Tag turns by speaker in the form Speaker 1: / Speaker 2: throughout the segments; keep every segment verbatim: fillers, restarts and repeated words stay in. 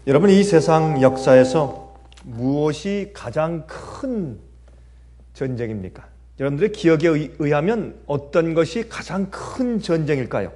Speaker 1: 여러분, 이 세상 역사에서 무엇이 가장 큰 전쟁입니까? 여러분들의 기억에 의하면 어떤 것이 가장 큰 전쟁일까요?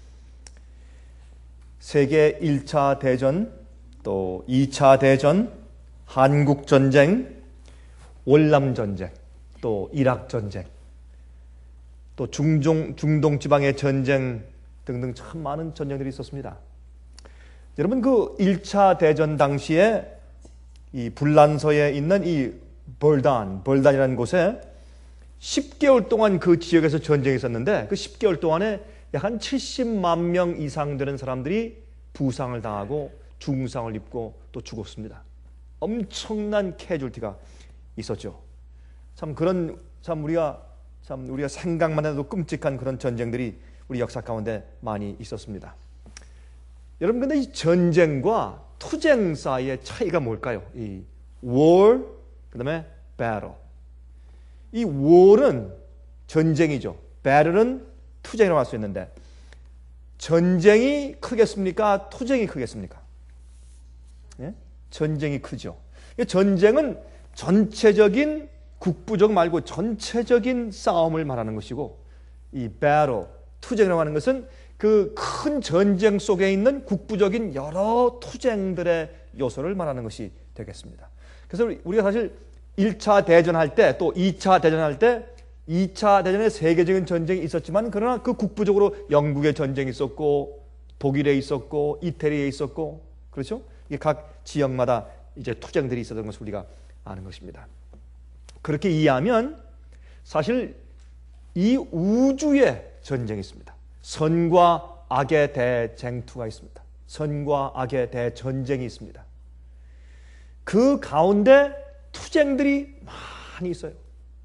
Speaker 1: 세계 일 차 대전, 또 이 차 대전, 한국전쟁, 월남전쟁, 또 이락전쟁, 또 중동, 중동 지방의 전쟁 등등 참 많은 전쟁들이 있었습니다. 여러분, 그 일 차 대전 당시에 이 불란서에 있는 이 벌단, 벌단이라는 곳에 십 개월 동안 그 지역에서 전쟁이 있었는데 그 십 개월 동안에 약 한 칠십만 명 이상 되는 사람들이 부상을 당하고 중상을 입고 또 죽었습니다. 엄청난 캐주얼티가 있었죠. 참 그런 참 우리가 참 우리가 생각만 해도 끔찍한 그런 전쟁들이 우리 역사 가운데 많이 있었습니다. 여러분, 근데 이 전쟁과 투쟁 사이의 차이가 뭘까요? 이 war, 그다음에 battle. 이 war는 전쟁이죠. battle는 투쟁이라고 할 수 있는데 전쟁이 크겠습니까? 투쟁이 크겠습니까? 예? 전쟁이 크죠. 전쟁은 전체적인 국부적 말고 전체적인 싸움을 말하는 것이고, 이 battle, 투쟁이라고 하는 것은 그 큰 전쟁 속에 있는 국부적인 여러 투쟁들의 요소를 말하는 것이 되겠습니다. 그래서 우리가 사실 일 차 대전할 때 또 이 차 대전할 때 이 차 대전에 세계적인 전쟁이 있었지만 그러나 그 국부적으로 영국의 전쟁이 있었고 독일에 있었고 이태리에 있었고, 그렇죠? 이게 각 지역마다 이제 투쟁들이 있었던 것을 우리가 아는 것입니다. 그렇게 이해하면 사실 이 우주에 전쟁이 있습니다. 선과 악의 대쟁투가 있습니다. 선과 악의 대전쟁이 있습니다. 그 가운데 투쟁들이 많이 있어요.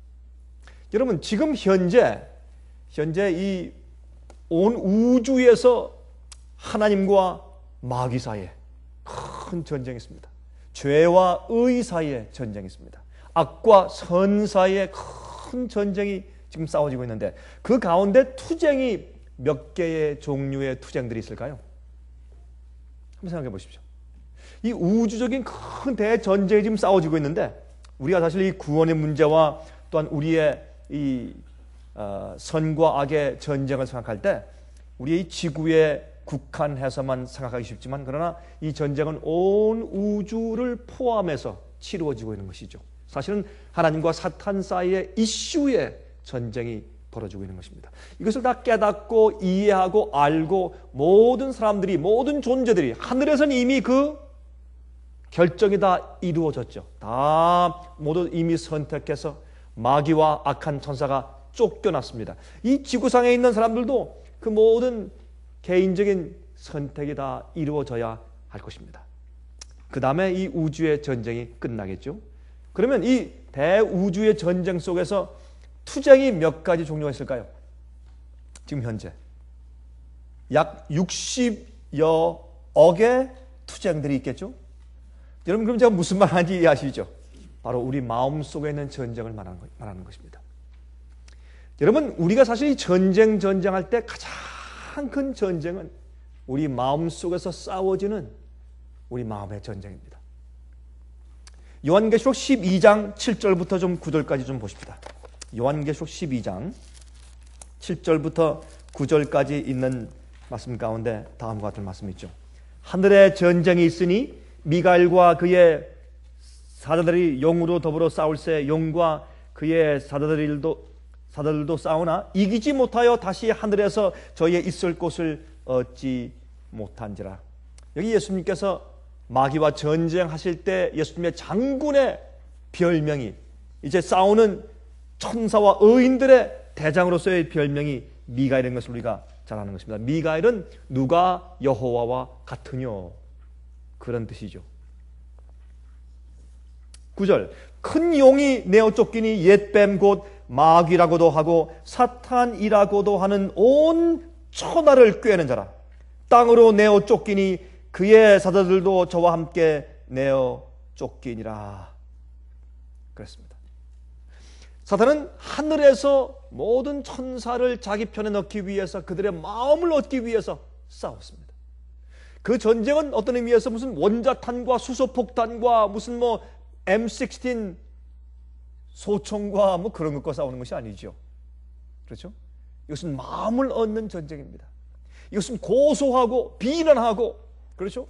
Speaker 1: 여러분, 지금 현재 현재 이 온 우주에서 하나님과 마귀 사이에 큰 전쟁이 있습니다. 죄와 의 사이에 전쟁이 있습니다. 악과 선 사이에 큰 전쟁이 지금 싸워지고 있는데 그 가운데 투쟁이 몇 개의 종류의 투쟁들이 있을까요? 한번 생각해 보십시오. 이 우주적인 큰 대전쟁이 지금 싸워지고 있는데 우리가 사실 이 구원의 문제와 또한 우리의 이 어, 선과 악의 전쟁을 생각할 때 우리의 이 지구에 국한해서만 생각하기 쉽지만 그러나 이 전쟁은 온 우주를 포함해서 치루어지고 있는 것이죠. 사실은 하나님과 사탄 사이의 이슈의 전쟁이 벌어지고 있는 것입니다. 이것을 다 깨닫고 이해하고 알고 모든 사람들이, 모든 존재들이, 하늘에서는 이미 그 결정이 다 이루어졌죠. 다 모두 이미 선택해서 마귀와 악한 천사가 쫓겨났습니다. 이 지구상에 있는 사람들도 그 모든 개인적인 선택이 다 이루어져야 할 것입니다. 그 다음에 이 우주의 전쟁이 끝나겠죠. 그러면 이 대우주의 전쟁 속에서 투쟁이 몇 가지 종류가 있을까요? 지금 현재 약 육십여 억의 투쟁들이 있겠죠? 여러분, 그럼 제가 무슨 말 하는지 이해하시죠? 바로 우리 마음속에 있는 전쟁을 말하는, 말하는 것입니다. 여러분, 우리가 사실 이 전쟁 전쟁할 때 가장 큰 전쟁은 우리 마음속에서 싸워지는 우리 마음의 전쟁입니다. 요한계시록 십이 장 칠 절부터 좀 구 절까지 좀 보십시다. 요한계시록 십이 장 칠 절부터 구 절까지 있는 말씀 가운데 다음과 같은 말씀이 있죠. 하늘에 전쟁이 있으니 미가엘과 그의 사자들이 용으로 더불어 싸울새 용과 그의 사자들도 사자들도 싸우나 이기지 못하여 다시 하늘에서 저희의 있을 곳을 얻지 못한지라. 여기 예수님께서 마귀와 전쟁하실 때 예수님의 장군의 별명이 이제 싸우는 천사와 의인들의 대장으로서의 별명이 미가엘인 것을 우리가 잘 아는 것입니다. 미가엘은 누가 여호와와 같으뇨, 그런 뜻이죠. 구 절, 큰 용이 내어 쫓기니 옛뱀 곧 마귀라고도 하고 사탄이라고도 하는 온 천하를 꾀는 자라. 땅으로 내어 쫓기니 그의 사자들도 저와 함께 내어 쫓기니라. 그랬습니다. 사탄은 하늘에서 모든 천사를 자기 편에 넣기 위해서 그들의 마음을 얻기 위해서 싸웠습니다. 그 전쟁은 어떤 의미에서 무슨 원자탄과 수소폭탄과 무슨 뭐 엠 십육 소총과 뭐 그런 것과 싸우는 것이 아니죠. 그렇죠? 이것은 마음을 얻는 전쟁입니다. 이것은 고소하고 비난하고, 그렇죠?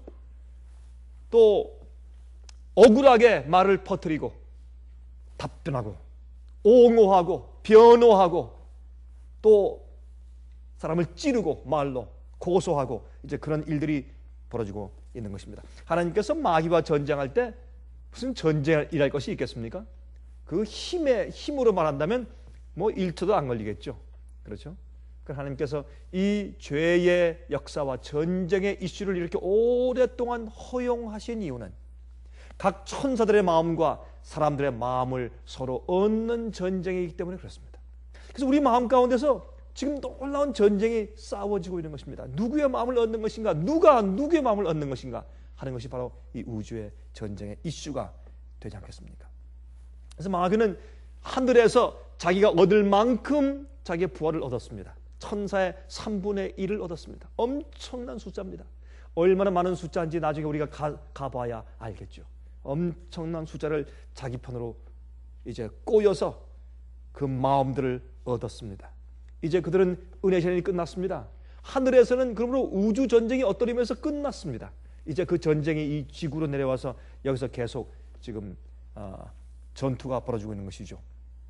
Speaker 1: 또 억울하게 말을 퍼뜨리고 답변하고 옹호하고 변호하고 또 사람을 찌르고 말로 고소하고 이제 그런 일들이 벌어지고 있는 것입니다. 하나님께서 마귀와 전쟁할 때 무슨 전쟁을 일할 것이 있겠습니까? 그 힘의 힘으로 말한다면 뭐 일초도 안 걸리겠죠. 그렇죠? 그래서 하나님께서 이 죄의 역사와 전쟁의 이슈를 이렇게 오랫동안 허용하신 이유는 각 천사들의 마음과 사람들의 마음을 서로 얻는 전쟁이기 때문에 그렇습니다. 그래서 우리 마음 가운데서 지금 놀라운 전쟁이 싸워지고 있는 것입니다. 누구의 마음을 얻는 것인가, 누가 누구의 마음을 얻는 것인가 하는 것이 바로 이 우주의 전쟁의 이슈가 되지 않겠습니까? 그래서 마귀는 하늘에서 자기가 얻을 만큼 자기의 부활을 얻었습니다. 천사의 삼분의 일을 얻었습니다. 엄청난 숫자입니다. 얼마나 많은 숫자인지 나중에 우리가 가, 가봐야 알겠죠. 엄청난 숫자를 자기 편으로 이제 꼬여서 그 마음들을 얻었습니다. 이제 그들은 은혜 시간이 끝났습니다. 하늘에서는 그러므로 우주 전쟁이 어떤 의미에서 끝났습니다. 이제 그 전쟁이 이 지구로 내려와서 여기서 계속 지금 어, 전투가 벌어지고 있는 것이죠.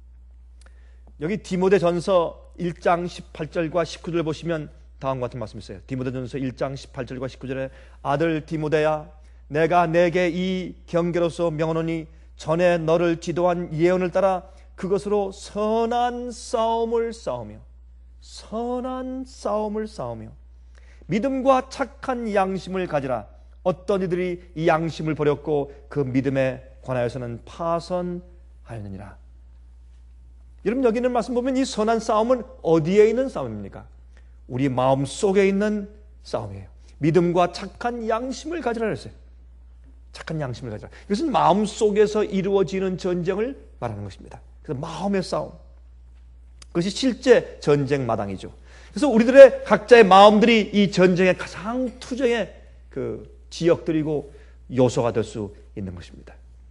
Speaker 1: 여기 디모데전서 일 장 십팔 절과 십구 절 보시면 다음과 같은 말씀이 있어요. 디모데전서 일 장 십팔 절과 십구 절에 아들 디모데야, 내가 내게 이 경계로서 명하노니 전에 너를 지도한 예언을 따라 그것으로 선한 싸움을 싸우며 선한 싸움을 싸우며 믿음과 착한 양심을 가지라. 어떤 이들이 이 양심을 버렸고 그 믿음에 관하여서는 파선하였느니라. 여러분, 여기 있는 말씀 보면 이 선한 싸움은 어디에 있는 싸움입니까? 우리 마음 속에 있는 싸움이에요. 믿음과 착한 양심을 가지라 했어요. 착한 양심을 가지라. 이것은 마음 속에서 이루어지는 전쟁을 말하는 것입니다. 그래서 마음의 싸움, 그것이 실제 전쟁 마당이죠. 그래서 우리들의 각자의 마음들이 이 전쟁의 가장 투쟁의 그 지역들이고 요소가 될 수 있는 것입니다.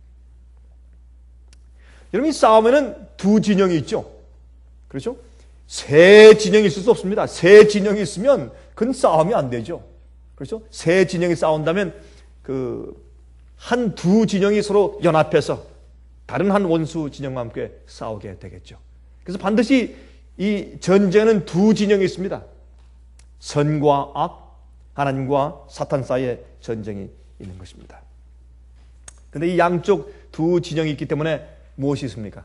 Speaker 1: 여러분, 이 싸움에는 두 진영이 있죠. 그렇죠? 세 진영이 있을 수 없습니다. 세 진영이 있으면 그건 싸움이 안 되죠. 그렇죠? 세 진영이 싸운다면 그 한 두 진영이 서로 연합해서 다른 한 원수 진영과 함께 싸우게 되겠죠. 그래서 반드시 이 전쟁에는 두 진영이 있습니다. 선과 악, 하나님과 사탄 사이의 전쟁이 있는 것입니다. 그런데 이 양쪽 두 진영이 있기 때문에 무엇이 있습니까?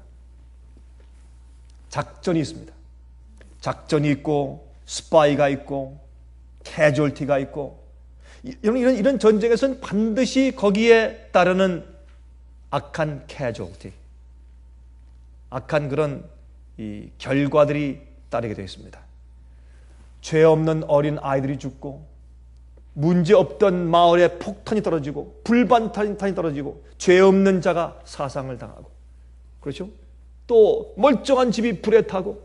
Speaker 1: 작전이 있습니다. 작전이 있고 스파이가 있고 캐주얼티가 있고, 이런, 이런, 이런 전쟁에서는 반드시 거기에 따르는 악한 캐주얼티, 악한 그런 이 결과들이 따르게 되어 있습니다. 죄 없는 어린 아이들이 죽고, 문제 없던 마을에 폭탄이 떨어지고, 불반탄이 떨어지고, 죄 없는 자가 사상을 당하고, 그렇죠? 또 멀쩡한 집이 불에 타고,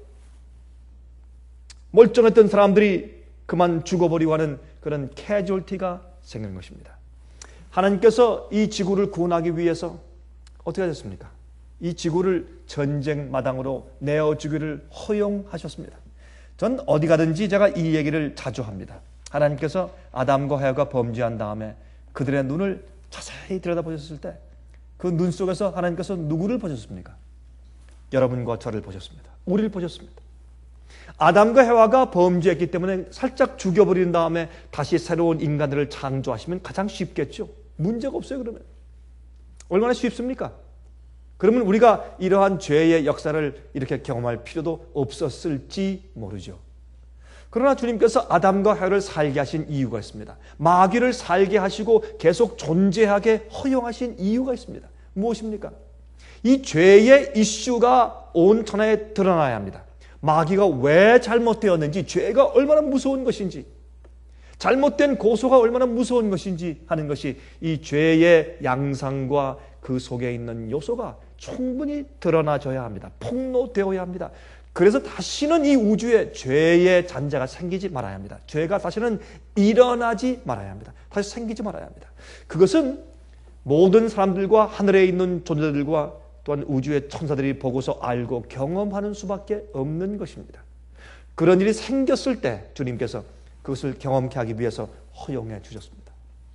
Speaker 1: 멀쩡했던 사람들이 그만 죽어버리고 하는 그런 캐주얼티가 생기는 것입니다. 하나님께서 이 지구를 구원하기 위해서 어떻게 하셨습니까? 이 지구를 전쟁 마당으로 내어주기를 허용하셨습니다. 전 어디 가든지 제가 이 얘기를 자주 합니다. 하나님께서 아담과 하와가 범죄한 다음에 그들의 눈을 자세히 들여다보셨을 때 그 눈 속에서 하나님께서 누구를 보셨습니까? 여러분과 저를 보셨습니다. 우리를 보셨습니다. 아담과 해와가 범죄했기 때문에 살짝 죽여버린 다음에 다시 새로운 인간들을 창조하시면 가장 쉽겠죠. 문제가 없어요. 그러면 얼마나 쉽습니까? 그러면 우리가 이러한 죄의 역사를 이렇게 경험할 필요도 없었을지 모르죠. 그러나 주님께서 아담과 해와를 살게 하신 이유가 있습니다. 마귀를 살게 하시고 계속 존재하게 허용하신 이유가 있습니다. 무엇입니까? 이 죄의 이슈가 온 천하에 드러나야 합니다. 마귀가 왜 잘못되었는지, 죄가 얼마나 무서운 것인지, 잘못된 고소가 얼마나 무서운 것인지 하는 것이 이 죄의 양상과 그 속에 있는 요소가 충분히 드러나져야 합니다. 폭로되어야 합니다. 그래서 다시는 이 우주에 죄의 잔재가 생기지 말아야 합니다. 죄가 다시는 일어나지 말아야 합니다. 다시 생기지 말아야 합니다. 그것은 모든 사람들과 하늘에 있는 존재들과 또한 우주의 천사들이 보고서 알고 경험하는 수밖에 없는 것입니다. 그런 일이 생겼을 때 주님께서 그것을 경험케 하기 위해서 허용해 주셨습니다.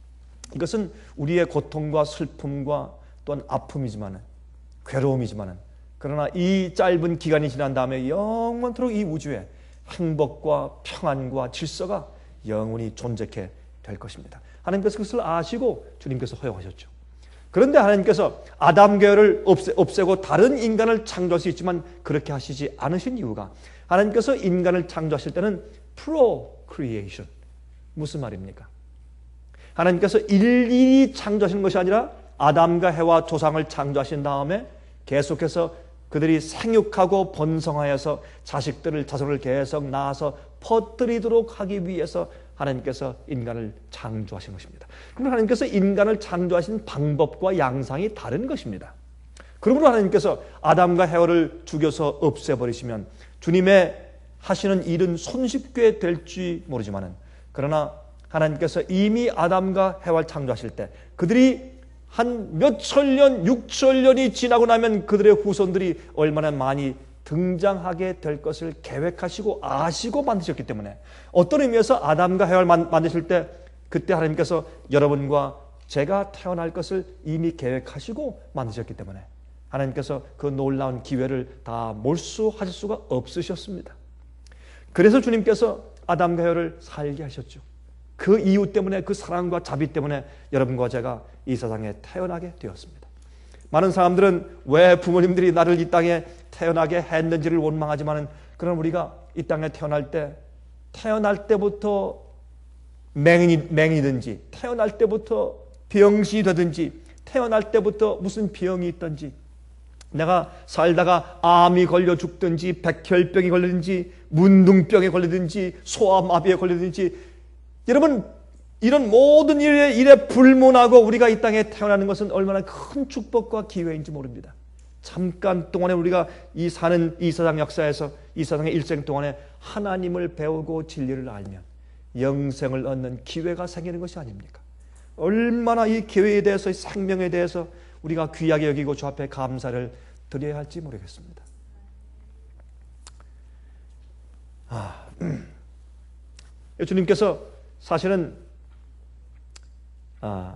Speaker 1: 이것은 우리의 고통과 슬픔과 또한 아픔이지만은, 괴로움이지만은, 그러나 이 짧은 기간이 지난 다음에 영원토록 이 우주에 행복과 평안과 질서가 영원히 존재케 될 것입니다. 하나님께서 그것을 아시고 주님께서 허용하셨죠. 그런데 하나님께서 아담 계열을 없애, 없애고 다른 인간을 창조할 수 있지만 그렇게 하시지 않으신 이유가, 하나님께서 인간을 창조하실 때는 procreation, 무슨 말입니까? 하나님께서 일일이 창조하시는 것이 아니라 아담과 해와 조상을 창조하신 다음에 계속해서 그들이 생육하고 번성하여서 자식들을, 자손을 계속 낳아서 퍼뜨리도록 하기 위해서 하나님께서 인간을 창조하신 것입니다. 그러면 하나님께서 인간을 창조하신 방법과 양상이 다른 것입니다. 그러므로 하나님께서 아담과 해와를 죽여서 없애버리시면 주님의 하시는 일은 손쉽게 될지 모르지만은, 그러나 하나님께서 이미 아담과 해와를 창조하실 때 그들이 한 몇천 년, 육천 년이 지나고 나면 그들의 후손들이 얼마나 많이 등장하게 될 것을 계획하시고 아시고 만드셨기 때문에, 어떤 의미에서 아담과 해와를 만드실 때 그때 하나님께서 여러분과 제가 태어날 것을 이미 계획하시고 만드셨기 때문에 하나님께서 그 놀라운 기회를 다 몰수하실 수가 없으셨습니다. 그래서 주님께서 아담과 해와를 살게 하셨죠. 그 이유 때문에, 그 사랑과 자비 때문에 여러분과 제가 이 세상에 태어나게 되었습니다. 많은 사람들은 왜 부모님들이 나를 이 땅에 태어나게 했는지를 원망하지만, 그럼 우리가 이 땅에 태어날 때, 태어날 때부터 맹인, 맹이든지, 태어날 때부터 병신이 되든지, 태어날 때부터 무슨 병이 있든지, 내가 살다가 암이 걸려 죽든지, 백혈병이 걸리든지, 문둥병에 걸리든지, 소아마비에 걸리든지, 여러분, 이런 모든 일에, 일에 불문하고 우리가 이 땅에 태어나는 것은 얼마나 큰 축복과 기회인지 모릅니다. 잠깐 동안에 우리가 이 사는 이 세상 역사에서, 이 세상의 일생 동안에 하나님을 배우고 진리를 알면 영생을 얻는 기회가 생기는 것이 아닙니까? 얼마나 이 기회에 대해서, 이 생명에 대해서 우리가 귀하게 여기고 주 앞에 감사를 드려야 할지 모르겠습니다. 아, 주님께서 사실은 아,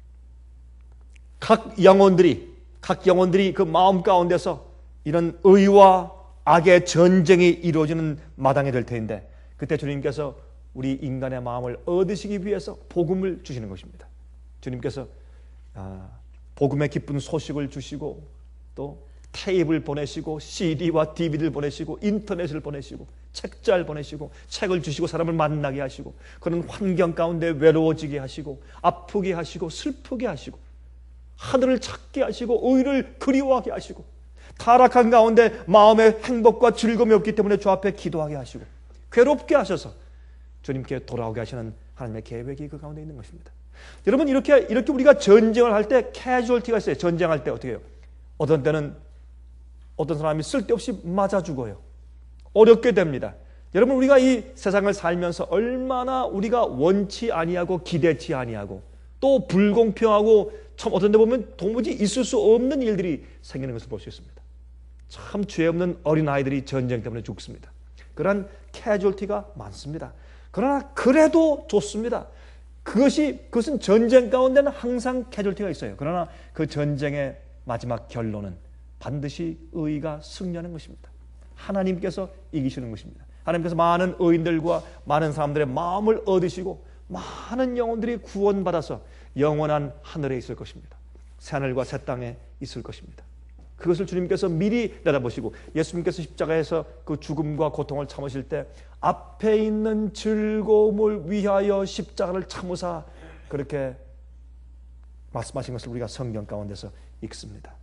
Speaker 1: 각 영혼들이 각 영혼들이 그 마음 가운데서 이런 의와 악의 전쟁이 이루어지는 마당이 될 텐데, 그때 주님께서 우리 인간의 마음을 얻으시기 위해서 복음을 주시는 것입니다. 주님께서 아, 복음의 기쁜 소식을 주시고, 또 테이프를 보내시고, 씨디와 디비디를 보내시고, 인터넷을 보내시고, 책자를 보내시고, 책을 주시고, 사람을 만나게 하시고, 그런 환경 가운데 외로워지게 하시고, 아프게 하시고, 슬프게 하시고, 하늘을 찾게 하시고, 의를 그리워하게 하시고, 타락한 가운데 마음의 행복과 즐거움이 없기 때문에 주 앞에 기도하게 하시고, 괴롭게 하셔서 주님께 돌아오게 하시는 하나님의 계획이 그 가운데 있는 것입니다. 여러분, 이렇게 이렇게 우리가 전쟁을 할 때 캐주얼티가 있어요. 전쟁할 때 어떻게 해요? 어떤 때는 어떤 사람이 쓸데없이 맞아 죽어요. 어렵게 됩니다. 여러분, 우리가 이 세상을 살면서 얼마나 우리가 원치 아니하고 기대치 아니하고 또 불공평하고 참 어떤 데 보면 도무지 있을 수 없는 일들이 생기는 것을 볼 수 있습니다. 참 죄 없는 어린아이들이 전쟁 때문에 죽습니다. 그런 캐주얼티가 많습니다. 그러나 그래도 좋습니다. 그것이, 그것은 전쟁 가운데는 항상 캐주얼티가 있어요. 그러나 그 전쟁의 마지막 결론은 반드시 의가 승리하는 것입니다. 하나님께서 이기시는 것입니다. 하나님께서 많은 의인들과 많은 사람들의 마음을 얻으시고 많은 영혼들이 구원받아서 영원한 하늘에 있을 것입니다. 새하늘과 새 땅에 있을 것입니다. 그것을 주님께서 미리 내다보시고, 예수님께서 십자가에서 그 죽음과 고통을 참으실 때 앞에 있는 즐거움을 위하여 십자가를 참으사 그렇게 말씀하신 것을 우리가 성경 가운데서 읽습니다.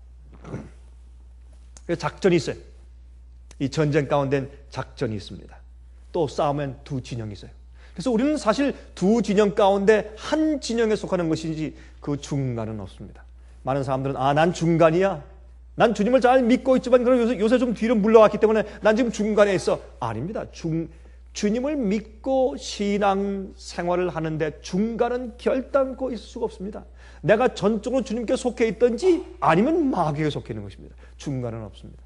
Speaker 1: 작전이 있어요. 이 전쟁 가운데는 작전이 있습니다. 또 싸우면 두 진영이 있어요. 그래서 우리는 사실 두 진영 가운데 한 진영에 속하는 것이지 그 중간은 없습니다. 많은 사람들은 아, 난 중간이야. 난 주님을 잘 믿고 있지만 요새, 요새 좀 뒤로 물러갔기 때문에 난 지금 중간에 있어. 아닙니다. 중, 주님을 믿고 신앙 생활을 하는데 중간은 결단코 있을 수가 없습니다. 내가 전적으로 주님께 속해 있든지 아니면 마귀에 속해 있는 것입니다. 중간은 없습니다.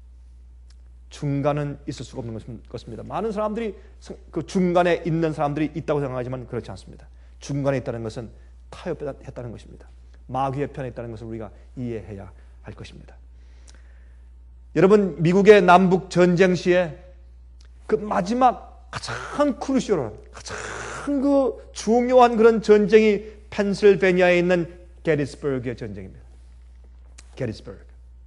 Speaker 1: 중간은 있을 수가 없는 것입니다. 많은 사람들이 그 중간에 있는 사람들이 있다고 생각하지만 그렇지 않습니다. 중간에 있다는 것은 타협했다는 것입니다. 마귀의 편에 있다는 것을 우리가 이해해야 할 것입니다. 여러분, 미국의 남북 전쟁 시에 그 마지막 가장 크루시얼한, 가장 그 중요한 그런 전쟁이 펜실베니아에 있는 게티스버그의 전쟁입니다. 게티스버그.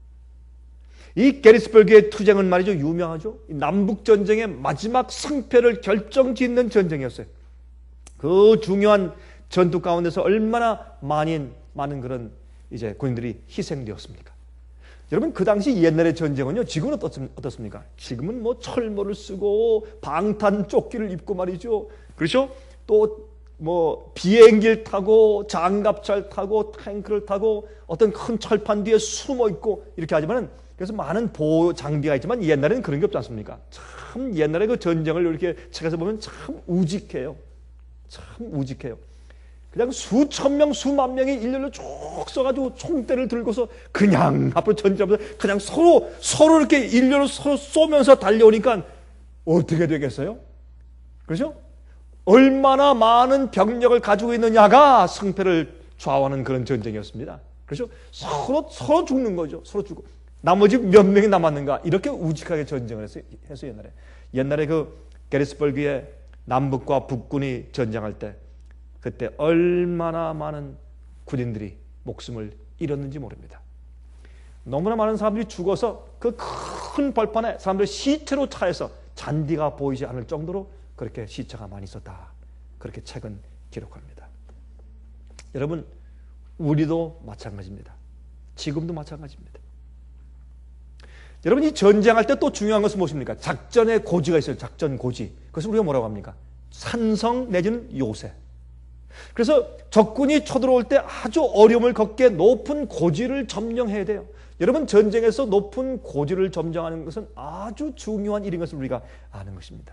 Speaker 1: 이 게티스버그의 투쟁은 말이죠, 유명하죠. 남북 전쟁의 마지막 승패를 결정짓는 전쟁이었어요. 그 중요한 전투 가운데서 얼마나 많은 많은 그런 이제 군인들이 희생되었습니까? 여러분, 그 당시 옛날의 전쟁은요, 지금은 어떻습니까? 지금은 뭐 철모를 쓰고 방탄 조끼를 입고 말이죠. 그렇죠? 또 뭐 비행기를 타고 장갑차를 타고 탱크를 타고 어떤 큰 철판 뒤에 숨어 있고 이렇게 하지만은, 그래서 많은 보호 장비가 있지만 옛날에는 그런 게 없지 않습니까? 참 옛날에 그 전쟁을 이렇게 책에서 보면 참 우직해요. 참 우직해요. 그냥 수천 명, 수만 명이 일렬로 쭉 써가지고 총대를 들고서 그냥 앞으로 전진하면서 그냥 서로, 서로 이렇게 일렬로 서로 쏘면서 달려오니까 어떻게 되겠어요? 그렇죠? 얼마나 많은 병력을 가지고 있느냐가 승패를 좌우하는 그런 전쟁이었습니다. 그렇죠? 서로, 서로 죽는 거죠. 서로 죽고. 나머지 몇 명이 남았는가? 이렇게 우직하게 전쟁을 했어요, 했어요 옛날에. 옛날에 그 게티스버그의 남북과 북군이 전쟁할 때 그때 얼마나 많은 군인들이 목숨을 잃었는지 모릅니다. 너무나 많은 사람들이 죽어서 그 큰 벌판에 사람들이 시체로 차여서 잔디가 보이지 않을 정도로 그렇게 시체가 많이 있었다. 그렇게 책은 기록합니다. 여러분, 우리도 마찬가지입니다. 지금도 마찬가지입니다. 여러분, 이 전쟁할 때 또 중요한 것은 무엇입니까? 작전의 고지가 있어요. 작전 고지. 그것을 우리가 뭐라고 합니까? 산성 내지는 요새. 그래서 적군이 쳐들어올 때 아주 어려움을 겪게 높은 고지를 점령해야 돼요. 여러분, 전쟁에서 높은 고지를 점령하는 것은 아주 중요한 일인 것을 우리가 아는 것입니다.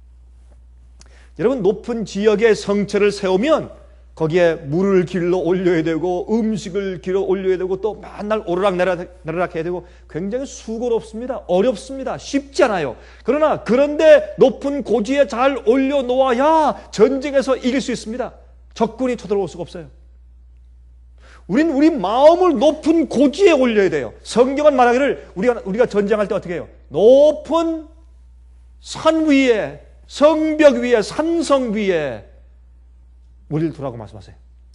Speaker 1: 여러분, 높은 지역에 성체를 세우면 거기에 물을 길러 올려야 되고 음식을 길러 올려야 되고 또 맨날 오르락내리락 내리락 해야 되고 굉장히 수고롭습니다. 어렵습니다. 쉽지 않아요. 그러나 그런데 높은 고지에 잘 올려놓아야 전쟁에서 이길 수 있습니다. 적군이 쳐들어올 수가 없어요. 우린 우리 마음을 높은 고지에 올려야 돼요. 성경은 말하기를 우리가, 우리가 전쟁할 때 어떻게 해요? 높은 산 위에, 성벽 위에, 산성 위에 우리를 두라고 말씀하세요.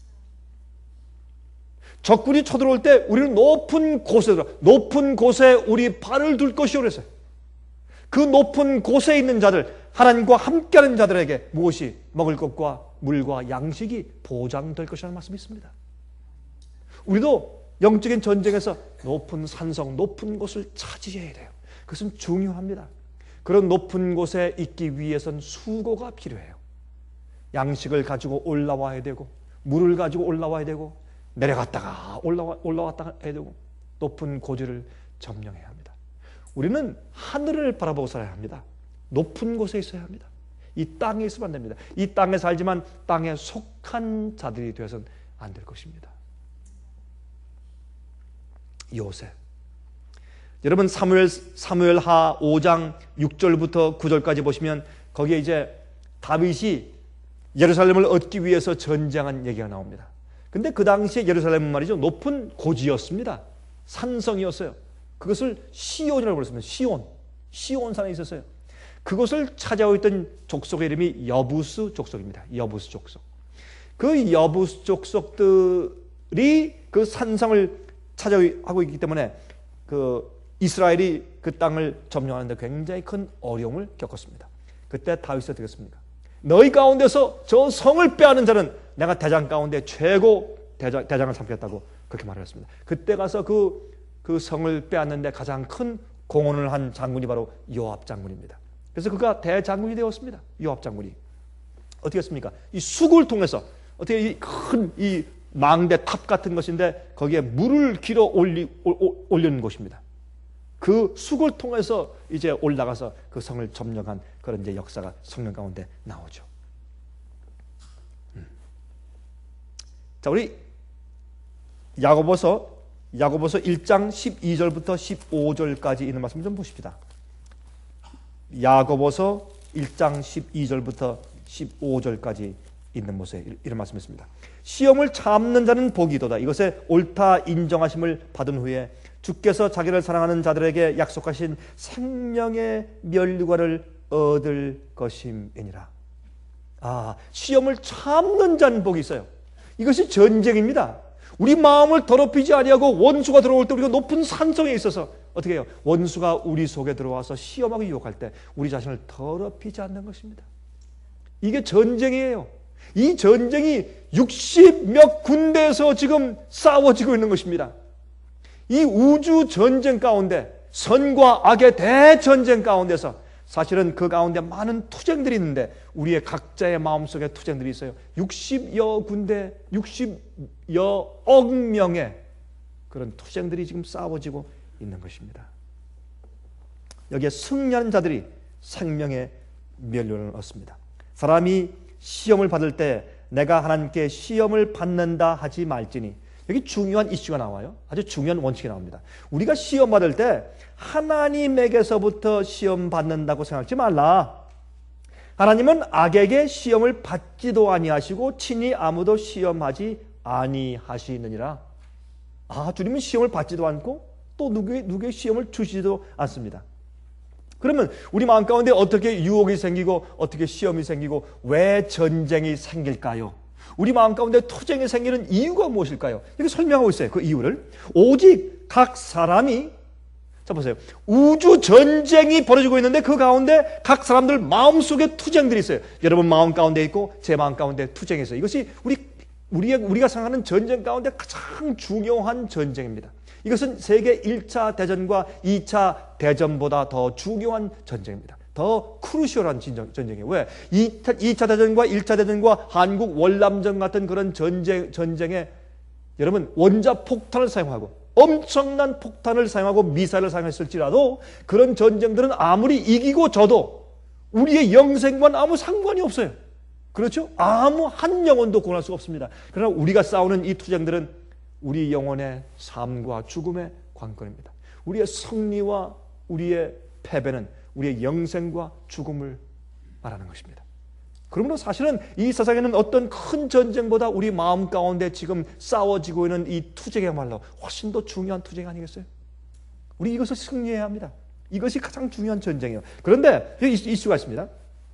Speaker 1: 적군이 쳐들어올 때 우리는 높은 곳에 들어, 높은 곳에 우리 발을 둘 것이요 그랬어요. 그 높은 곳에 있는 자들, 하나님과 함께하는 자들에게 무엇이 먹을 것과 물과 양식이 보장될 것이라는 말씀이 있습니다. 우리도 영적인 전쟁에서 높은 산성, 높은 곳을 차지해야 돼요. 그것은 중요합니다. 그런 높은 곳에 있기 위해서는 수고가 필요해요. 양식을 가지고 올라와야 되고 물을 가지고 올라와야 되고 내려갔다가 올라와, 올라왔다가 해야 되고 높은 고지를 점령해야 합니다. 우리는 하늘을 바라보고 살아야 합니다. 높은 곳에 있어야 합니다. 이 땅에 있으면 안 됩니다. 이 땅에 살지만 땅에 속한 자들이 되어서는 안 될 것입니다. 요새 여러분 사무엘, 사무엘하 오 장 육 절부터 구 절까지 보시면 거기에 이제 다윗이 예루살렘을 얻기 위해서 전쟁한 얘기가 나옵니다. 근데 그 당시에 예루살렘은 말이죠, 높은 고지였습니다. 산성이었어요. 그것을 시온이라고 불렀습니다. 시온. 시온산에 있었어요. 그것을 찾아오고 있던 족속의 이름이 여부스 족속입니다. 여부스 족속. 그 여부스 족속들이 그 산성을 찾아오고 있기 때문에 그 이스라엘이 그 땅을 점령하는데 굉장히 큰 어려움을 겪었습니다. 그때 다윗이 어떻게 했습니까? 너희 가운데서 저 성을 빼앗는 자는 내가 대장 가운데 최고 대장, 대장을 삼겠다고 그렇게 말을 했습니다. 그때 가서 그, 그 성을 빼앗는데 가장 큰 공헌을 한 장군이 바로 요압 장군입니다. 그래서 그가 대장군이 되었습니다. 요압 장군이. 어떻게 했습니까? 이 수구를 통해서 어떻게 이 큰 이 망대 탑 같은 것인데 거기에 물을 길어 올리, 올리는 곳입니다. 그 숲을 통해서 이제 올라가서 그 성을 점령한 그런 이제 역사가 성경 가운데 나오죠. 음. 자, 우리 야고보서 야고보서 일 장 십이 절부터 십오 절까지 있는 말씀 좀 보십시다. 야고보서 일 장 십이 절부터 십오 절까지 있는 모습에 이런 말씀이 있습니다. 시험을 참는 자는 복이도다. 이것에 옳다 인정하심을 받은 후에 주께서 자기를 사랑하는 자들에게 약속하신 생명의 면류관을 얻을 것임이니라. 아, 시험을 참는 자는 복이 있어요. 이것이 전쟁입니다. 우리 마음을 더럽히지 아니하고 원수가 들어올 때 우리가 높은 산성에 있어서 어떻게 해요? 원수가 우리 속에 들어와서 시험하고 유혹할 때 우리 자신을 더럽히지 않는 것입니다. 이게 전쟁이에요. 이 전쟁이 육십 몇 군데에서 지금 싸워지고 있는 것입니다. 이 우주 전쟁 가운데 선과 악의 대전쟁 가운데서 사실은 그 가운데 많은 투쟁들이 있는데 우리의 각자의 마음속에 투쟁들이 있어요. 육십여 군데, 육십여 억 명의 그런 투쟁들이 지금 싸워지고 있는 것입니다. 여기에 승리하는 자들이 생명의 면류관을 얻습니다. 사람이 시험을 받을 때 내가 하나님께 시험을 받는다 하지 말지니, 여기 중요한 이슈가 나와요. 아주 중요한 원칙이 나옵니다. 우리가 시험 받을 때 하나님에게서부터 시험 받는다고 생각하지 말라. 하나님은 악에게 시험을 받지도 아니하시고 친히 아무도 시험하지 아니하시느니라. 아, 주님은 시험을 받지도 않고 또 누구에게, 누구에게 시험을 주시지도 않습니다. 그러면 우리 마음 가운데 어떻게 유혹이 생기고 어떻게 시험이 생기고 왜 전쟁이 생길까요? 우리 마음 가운데 투쟁이 생기는 이유가 무엇일까요? 이렇게 설명하고 있어요. 그 이유를. 오직 각 사람이, 자 보세요. 우주 전쟁이 벌어지고 있는데 그 가운데 각 사람들 마음속에 투쟁들이 있어요. 여러분 마음 가운데 있고 제 마음 가운데 투쟁이 있어요. 이것이 우리, 우리, 우리가 생각하는 전쟁 가운데 가장 중요한 전쟁입니다. 이것은 세계 일 차 대전과 이 차 대전보다 더 중요한 전쟁입니다. 더 크루시얼한 전쟁이에요. 왜? 이 차 대전과 일 차 대전과 한국 월남전 같은 그런 전쟁, 전쟁에 여러분 원자폭탄을 사용하고 엄청난 폭탄을 사용하고 미사일을 사용했을지라도 그런 전쟁들은 아무리 이기고 져도 우리의 영생과는 아무 상관이 없어요. 그렇죠? 아무 한 영혼도 구원할 수가 없습니다. 그러나 우리가 싸우는 이 투쟁들은 우리 영혼의 삶과 죽음의 관건입니다. 우리의 승리와 우리의 패배는 우리의 영생과 죽음을 말하는 것입니다. 그러므로 사실은 이 세상에는 어떤 큰 전쟁보다 우리 마음 가운데 지금 싸워지고 있는 이 투쟁이야말로 훨씬 더 중요한 투쟁 아니겠어요? 우리 이것을 승리해야 합니다. 이것이 가장 중요한 전쟁이에요. 그런데 여기 이슈가 있습니다.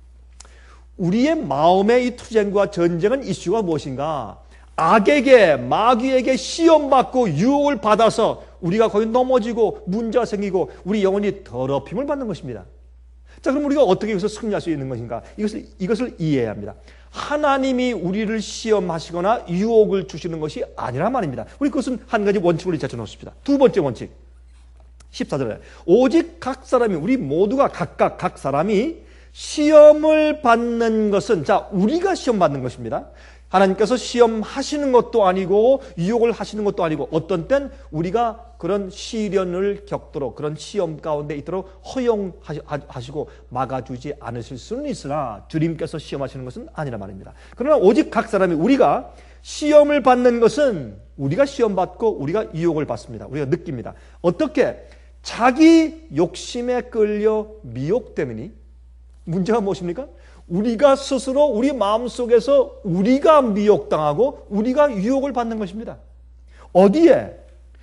Speaker 1: 우리의 마음의 이 투쟁과 전쟁은 이슈가 무엇인가? 악에게, 마귀에게 시험받고 유혹을 받아서 우리가 거기 넘어지고 문제가 생기고 우리 영혼이 더럽힘을 받는 것입니다. 자, 그럼 우리가 어떻게 여기서 승리할 수 있는 것인가? 이것을, 이것을 이해해야 합니다. 하나님이 우리를 시험하시거나 유혹을 주시는 것이 아니란 말입니다. 우리 그것은 한 가지 원칙을 제쳐놓습니다. 두 번째 원칙, 십사 절에 오직 각 사람이, 우리 모두가 각각 각 사람이 시험을 받는 것은, 자, 우리가 시험 받는 것입니다. 하나님께서 시험하시는 것도 아니고 유혹을 하시는 것도 아니고 어떤 땐 우리가 그런 시련을 겪도록 그런 시험 가운데 있도록 허용하시고 막아주지 않으실 수는 있으나 주님께서 시험하시는 것은 아니라 말입니다. 그러나 오직 각 사람이, 우리가 시험을 받는 것은 우리가 시험받고 우리가 유혹을 받습니다. 우리가 느낍니다. 어떻게? 자기 욕심에 끌려 미혹되느니. 문제가 무엇입니까? 우리가 스스로 우리 마음속에서 우리가 미혹당하고 우리가 유혹을 받는 것입니다. 어디에?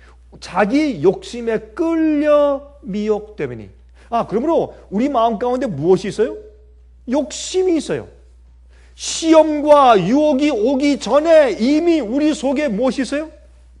Speaker 1: 자기 욕심에 끌려 미혹되느니. 아, 그러므로 우리 마음 가운데 무엇이 있어요? 욕심이 있어요. 시험과 유혹이 오기 전에 이미 우리 속에 무엇이 있어요?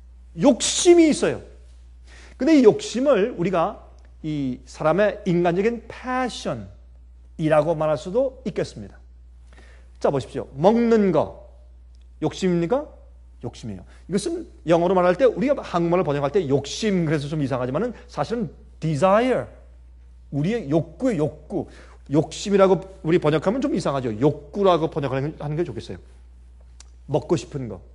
Speaker 1: 욕심이 있어요. 근데 이 욕심을 우리가 이 사람의 인간적인 패션 이라고 말할 수도 있겠습니다. 자, 보십시오. 먹는 거 욕심입니까? 욕심이에요. 이것은 영어로 말할 때, 우리가 한국말로 번역할 때 욕심, 그래서 좀 이상하지만은 사실은 desire, 우리의 욕구의 욕구. 욕심이라고 우리 번역하면 좀 이상하죠. 욕구라고 번역하는 게 좋겠어요. 먹고 싶은 거,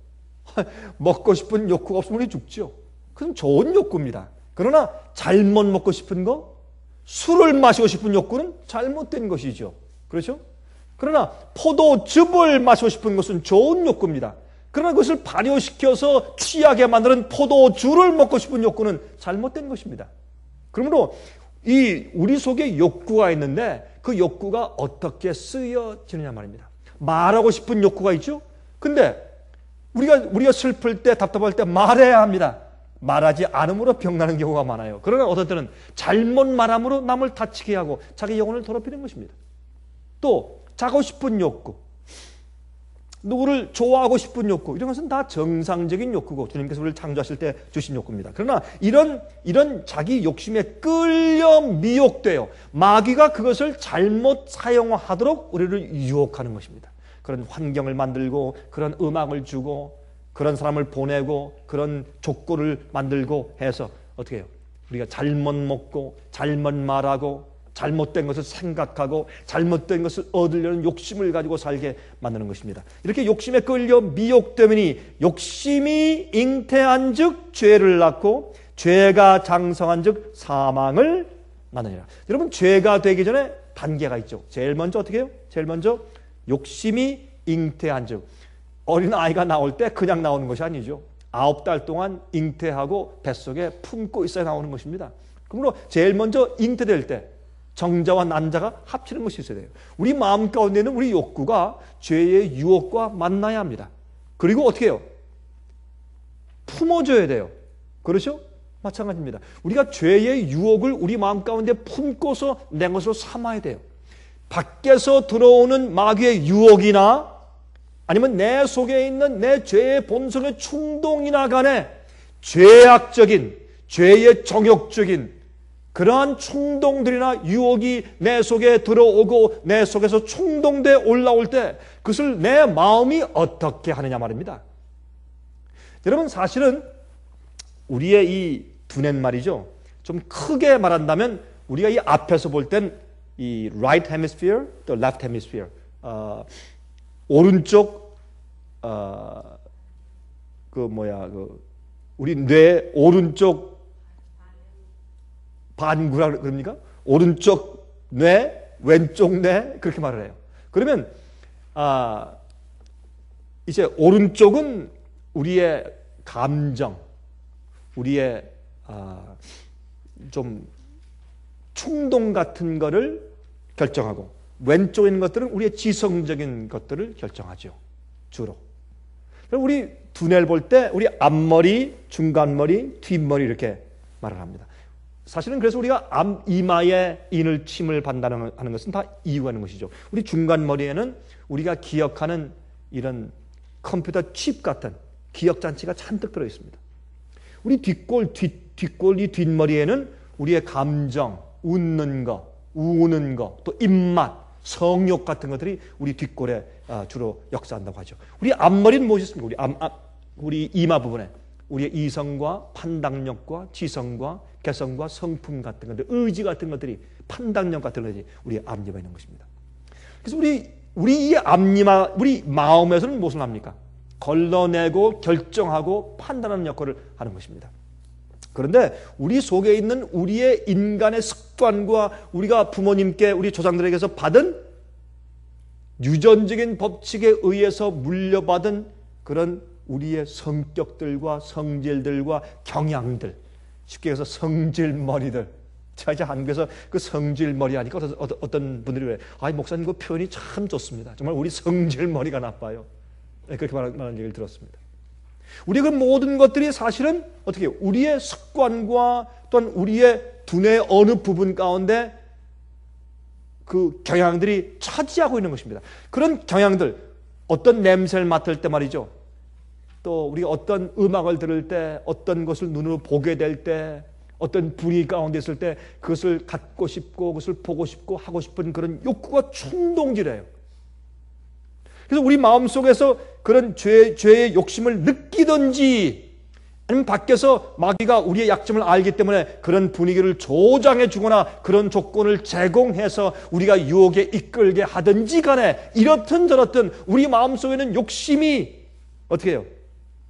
Speaker 1: 먹고 싶은 욕구가 없으면 우리 죽죠. 그건 좋은 욕구입니다. 그러나 잘못 먹고 싶은 거, 술을 마시고 싶은 욕구는 잘못된 것이죠. 그렇죠? 그러나 포도즙을 마시고 싶은 것은 좋은 욕구입니다. 그러나 그것을 발효시켜서 취하게 만드는 포도주를 먹고 싶은 욕구는 잘못된 것입니다. 그러므로 이 우리 속에 욕구가 있는데 그 욕구가 어떻게 쓰여지느냐 말입니다. 말하고 싶은 욕구가 있죠. 근데 우리가 우리가 슬플 때, 답답할 때 말해야 합니다. 말하지 않음으로 병나는 경우가 많아요. 그러나 어떤 때는 잘못 말함으로 남을 다치게 하고 자기 영혼을 더럽히는 것입니다. 또 자고 싶은 욕구, 누구를 좋아하고 싶은 욕구, 이런 것은 다 정상적인 욕구고 주님께서 우리를 창조하실 때 주신 욕구입니다. 그러나 이런 이런 자기 욕심에 끌려 미혹되어 마귀가 그것을 잘못 사용하도록 우리를 유혹하는 것입니다. 그런 환경을 만들고 그런 음악을 주고 그런 사람을 보내고 그런 족구를 만들고 해서 어떻게 해요? 우리가 잘못 먹고 잘못 말하고 잘못된 것을 생각하고 잘못된 것을 얻으려는 욕심을 가지고 살게 만드는 것입니다. 이렇게 욕심에 끌려 미혹되면 욕심이 잉태한 즉 죄를 낳고 죄가 장성한 즉 사망을 낳느니라. 여러분, 죄가 되기 전에 단계가 있죠. 제일 먼저 어떻게 해요? 제일 먼저 욕심이 잉태한 즉, 어린아이가 나올 때 그냥 나오는 것이 아니죠. 아홉 달 동안 잉태하고 뱃속에 품고 있어야 나오는 것입니다. 그러므로 제일 먼저 잉태될 때 정자와 난자가 합치는 것이 있어야 돼요. 우리 마음 가운데는 우리 욕구가 죄의 유혹과 만나야 합니다. 그리고 어떻게 해요? 품어줘야 돼요. 그렇죠? 마찬가지입니다. 우리가 죄의 유혹을 우리 마음 가운데 품고서 내 것으로 삼아야 돼요. 밖에서 들어오는 마귀의 유혹이나 아니면 내 속에 있는 내 죄의 본성의 충동이나 간에 죄악적인, 죄의 정욕적인 그러한 충동들이나 유혹이 내 속에 들어오고 내 속에서 충동돼 올라올 때 그것을 내 마음이 어떻게 하느냐 말입니다. 여러분, 사실은 우리의 이 두뇌 말이죠. 좀 크게 말한다면 우리가 이 앞에서 볼 땐 이 right hemisphere, 또 left hemisphere, 어, 오른쪽 어, 그 뭐야 그 우리 뇌 오른쪽 반구라 그럽니까? 오른쪽 뇌, 왼쪽 뇌 그렇게 말을 해요. 그러면 아 이제 오른쪽은 우리의 감정, 우리의 아, 좀 충동 같은 거를 결정하고 왼쪽에 있는 것들은 우리의 지성적인 것들을 결정하죠. 주로. 우리 두뇌를 볼 때 우리 앞머리, 중간머리, 뒷머리 이렇게 말을 합니다. 사실은 그래서 우리가 앞 이마에 인을 침을 받는다는 하는 것은 다 이유가 있는 것이죠. 우리 중간머리에는 우리가 기억하는 이런 컴퓨터 칩 같은 기억장치가 잔뜩 들어 있습니다. 우리 뒷골, 뒷, 뒷골, 이 뒷머리에는 우리의 감정, 웃는 거, 우는 거, 또 입맛, 성욕 같은 것들이 우리 뒷골에 주로 역사한다고 하죠. 우리 앞머리는 무엇이 있습니까? 우리, 앞, 앞, 우리 이마 부분에 우리의 이성과 판단력과 지성과 개성과 성품 같은 것들, 의지 같은 것들이 판단력 같은 것들이 우리의 앞니마에 있는 것입니다. 그래서 우리 우리 이 앞니마, 우리 마음에서는 무엇을 합니까? 걸러내고 결정하고 판단하는 역할을 하는 것입니다. 그런데 우리 속에 있는 우리의 인간의 습관과 우리가 부모님께 우리 조상들에게서 받은 유전적인 법칙에 의해서 물려받은 그런 우리의 성격들과 성질들과 경향들, 쉽게 해서 성질머리들. 제가 이제 한국에서 그 성질머리 하니까 어떤, 어떤 분들이 왜, 아, 목사님 그 표현이 참 좋습니다. 정말 우리 성질머리가 나빠요. 그렇게 말하는 얘기를 들었습니다. 우리 그 모든 것들이 사실은 어떻게 해요? 우리의 습관과 또한 우리의 두뇌의 어느 부분 가운데 그 경향들이 차지하고 있는 것입니다. 그런 경향들, 어떤 냄새를 맡을 때 말이죠. 또 우리가 어떤 음악을 들을 때, 어떤 것을 눈으로 보게 될 때, 어떤 분위기 가운데 있을 때 그것을 갖고 싶고 그것을 보고 싶고 하고 싶은 그런 욕구가 충동질해요. 그래서 우리 마음속에서 그런 죄, 죄의 욕심을 느끼든지 아니면 밖에서 마귀가 우리의 약점을 알기 때문에 그런 분위기를 조장해 주거나 그런 조건을 제공해서 우리가 유혹에 이끌게 하든지 간에 이렇든 저렇든 우리 마음속에는 욕심이 어떻게 해요?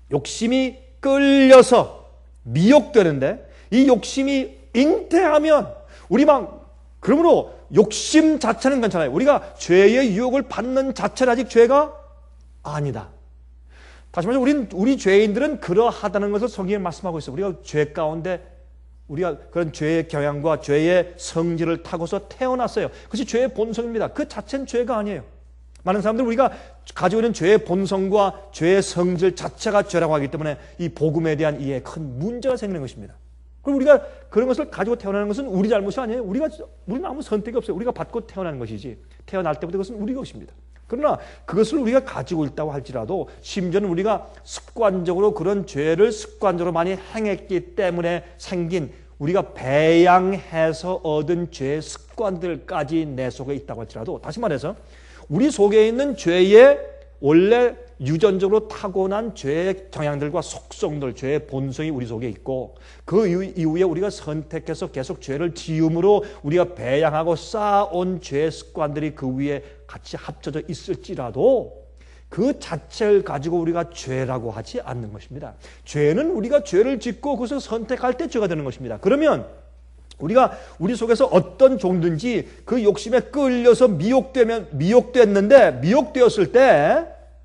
Speaker 1: 욕심이 끌려서 미혹되는데 이 욕심이 잉태하면 우리 막 그러므로 욕심 자체는 괜찮아요. 우리가 죄의 유혹을 받는 자체는 아직 죄가 아니다. 다시 말해서 우리는, 우리 죄인들은 그러하다는 것을 성경에 말씀하고 있어요. 우리가 죄 가운데 우리가 그런 죄의 경향과 죄의 성질을 타고서 태어났어요. 그것이 죄의 본성입니다. 그 자체는 죄가 아니에요. 많은 사람들은 우리가 가지고 있는 죄의 본성과 죄의 성질 자체가 죄라고 하기 때문에 이 복음에 대한 이해에 큰 문제가 생기는 것입니다. 그럼 우리가 그런 것을 가지고 태어나는 것은 우리 잘못이 아니에요. 우리가, 우리는 아무 선택이 없어요. 우리가 받고 태어나는 것이지. 태어날 때부터 그것은 우리 것입니다. 그러나 그것을 우리가 가지고 있다고 할지라도 심지어는 우리가 습관적으로 그런 죄를 습관적으로 많이 행했기 때문에 생긴 우리가 배양해서 얻은 죄의 습관들까지 내 속에 있다고 할지라도 다시 말해서 우리 속에 있는 죄의 원래 유전적으로 타고난 죄의 경향들과 속성들, 죄의 본성이 우리 속에 있고 그 이후에 우리가 선택해서 계속 죄를 지음으로 우리가 배양하고 쌓아온 죄의 습관들이 그 위에 같이 합쳐져 있을지라도 그 자체를 가지고 우리가 죄라고 하지 않는 것입니다. 죄는 우리가 죄를 짓고 그것을 선택할 때 죄가 되는 것입니다. 그러면 우리가 우리 속에서 어떤 종든지 그 욕심에 끌려서 미혹되면 미혹됐는데 미혹되었을 때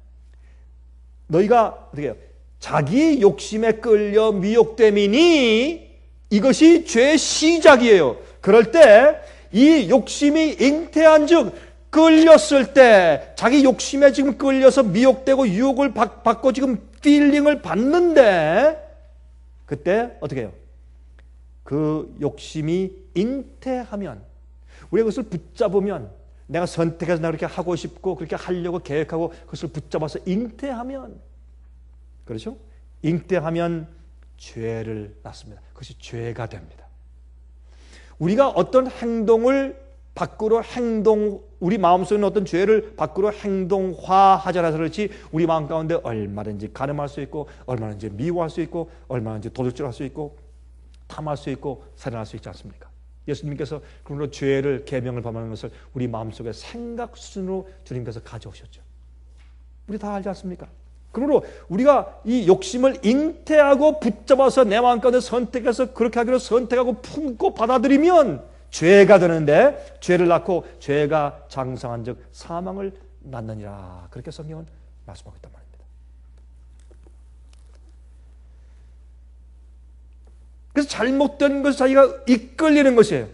Speaker 1: 너희가 어떻게 해요? 자기 욕심에 끌려 미혹됨이니 이것이 죄의 시작이에요. 그럴 때 이 욕심이 잉태한즉 끌렸을 때 자기 욕심에 지금 끌려서 미혹되고 유혹을 받, 받고 지금 필링을 받는데 그때 어떻게 해요? 그 욕심이 잉태하면 우리가 그것을 붙잡으면 내가 선택해서 내가 그렇게 하고 싶고 그렇게 하려고 계획하고 그것을 붙잡아서 잉태하면 그렇죠? 잉태하면 죄를 낳습니다. 그것이 죄가 됩니다. 우리가 어떤 행동을 밖으로 행동 우리 마음속에 있는 어떤 죄를 밖으로 행동화하자라서 그렇지 우리 마음 가운데 얼마든지 가늠할 수 있고 얼마든지 미워할 수 있고 얼마든지 도둑질할 수 있고 탐할 수 있고 살인할 수 있지 않습니까? 예수님께서 그러므로 죄를 계명을 범하는 것을 우리 마음속에 생각 수준으로 주님께서 가져오셨죠. 우리 다 알지 않습니까? 그러므로 우리가 이 욕심을 잉태하고 붙잡아서 내 마음 가운데 선택해서 그렇게 하기로 선택하고 품고 받아들이면 죄가 되는데 죄를 낳고 죄가 장성한 즉 사망을 낳느니라. 그렇게 성경은 말씀하고 있단 말입니다. 그래서 잘못된 것을 자기가 이끌리는 것이에요.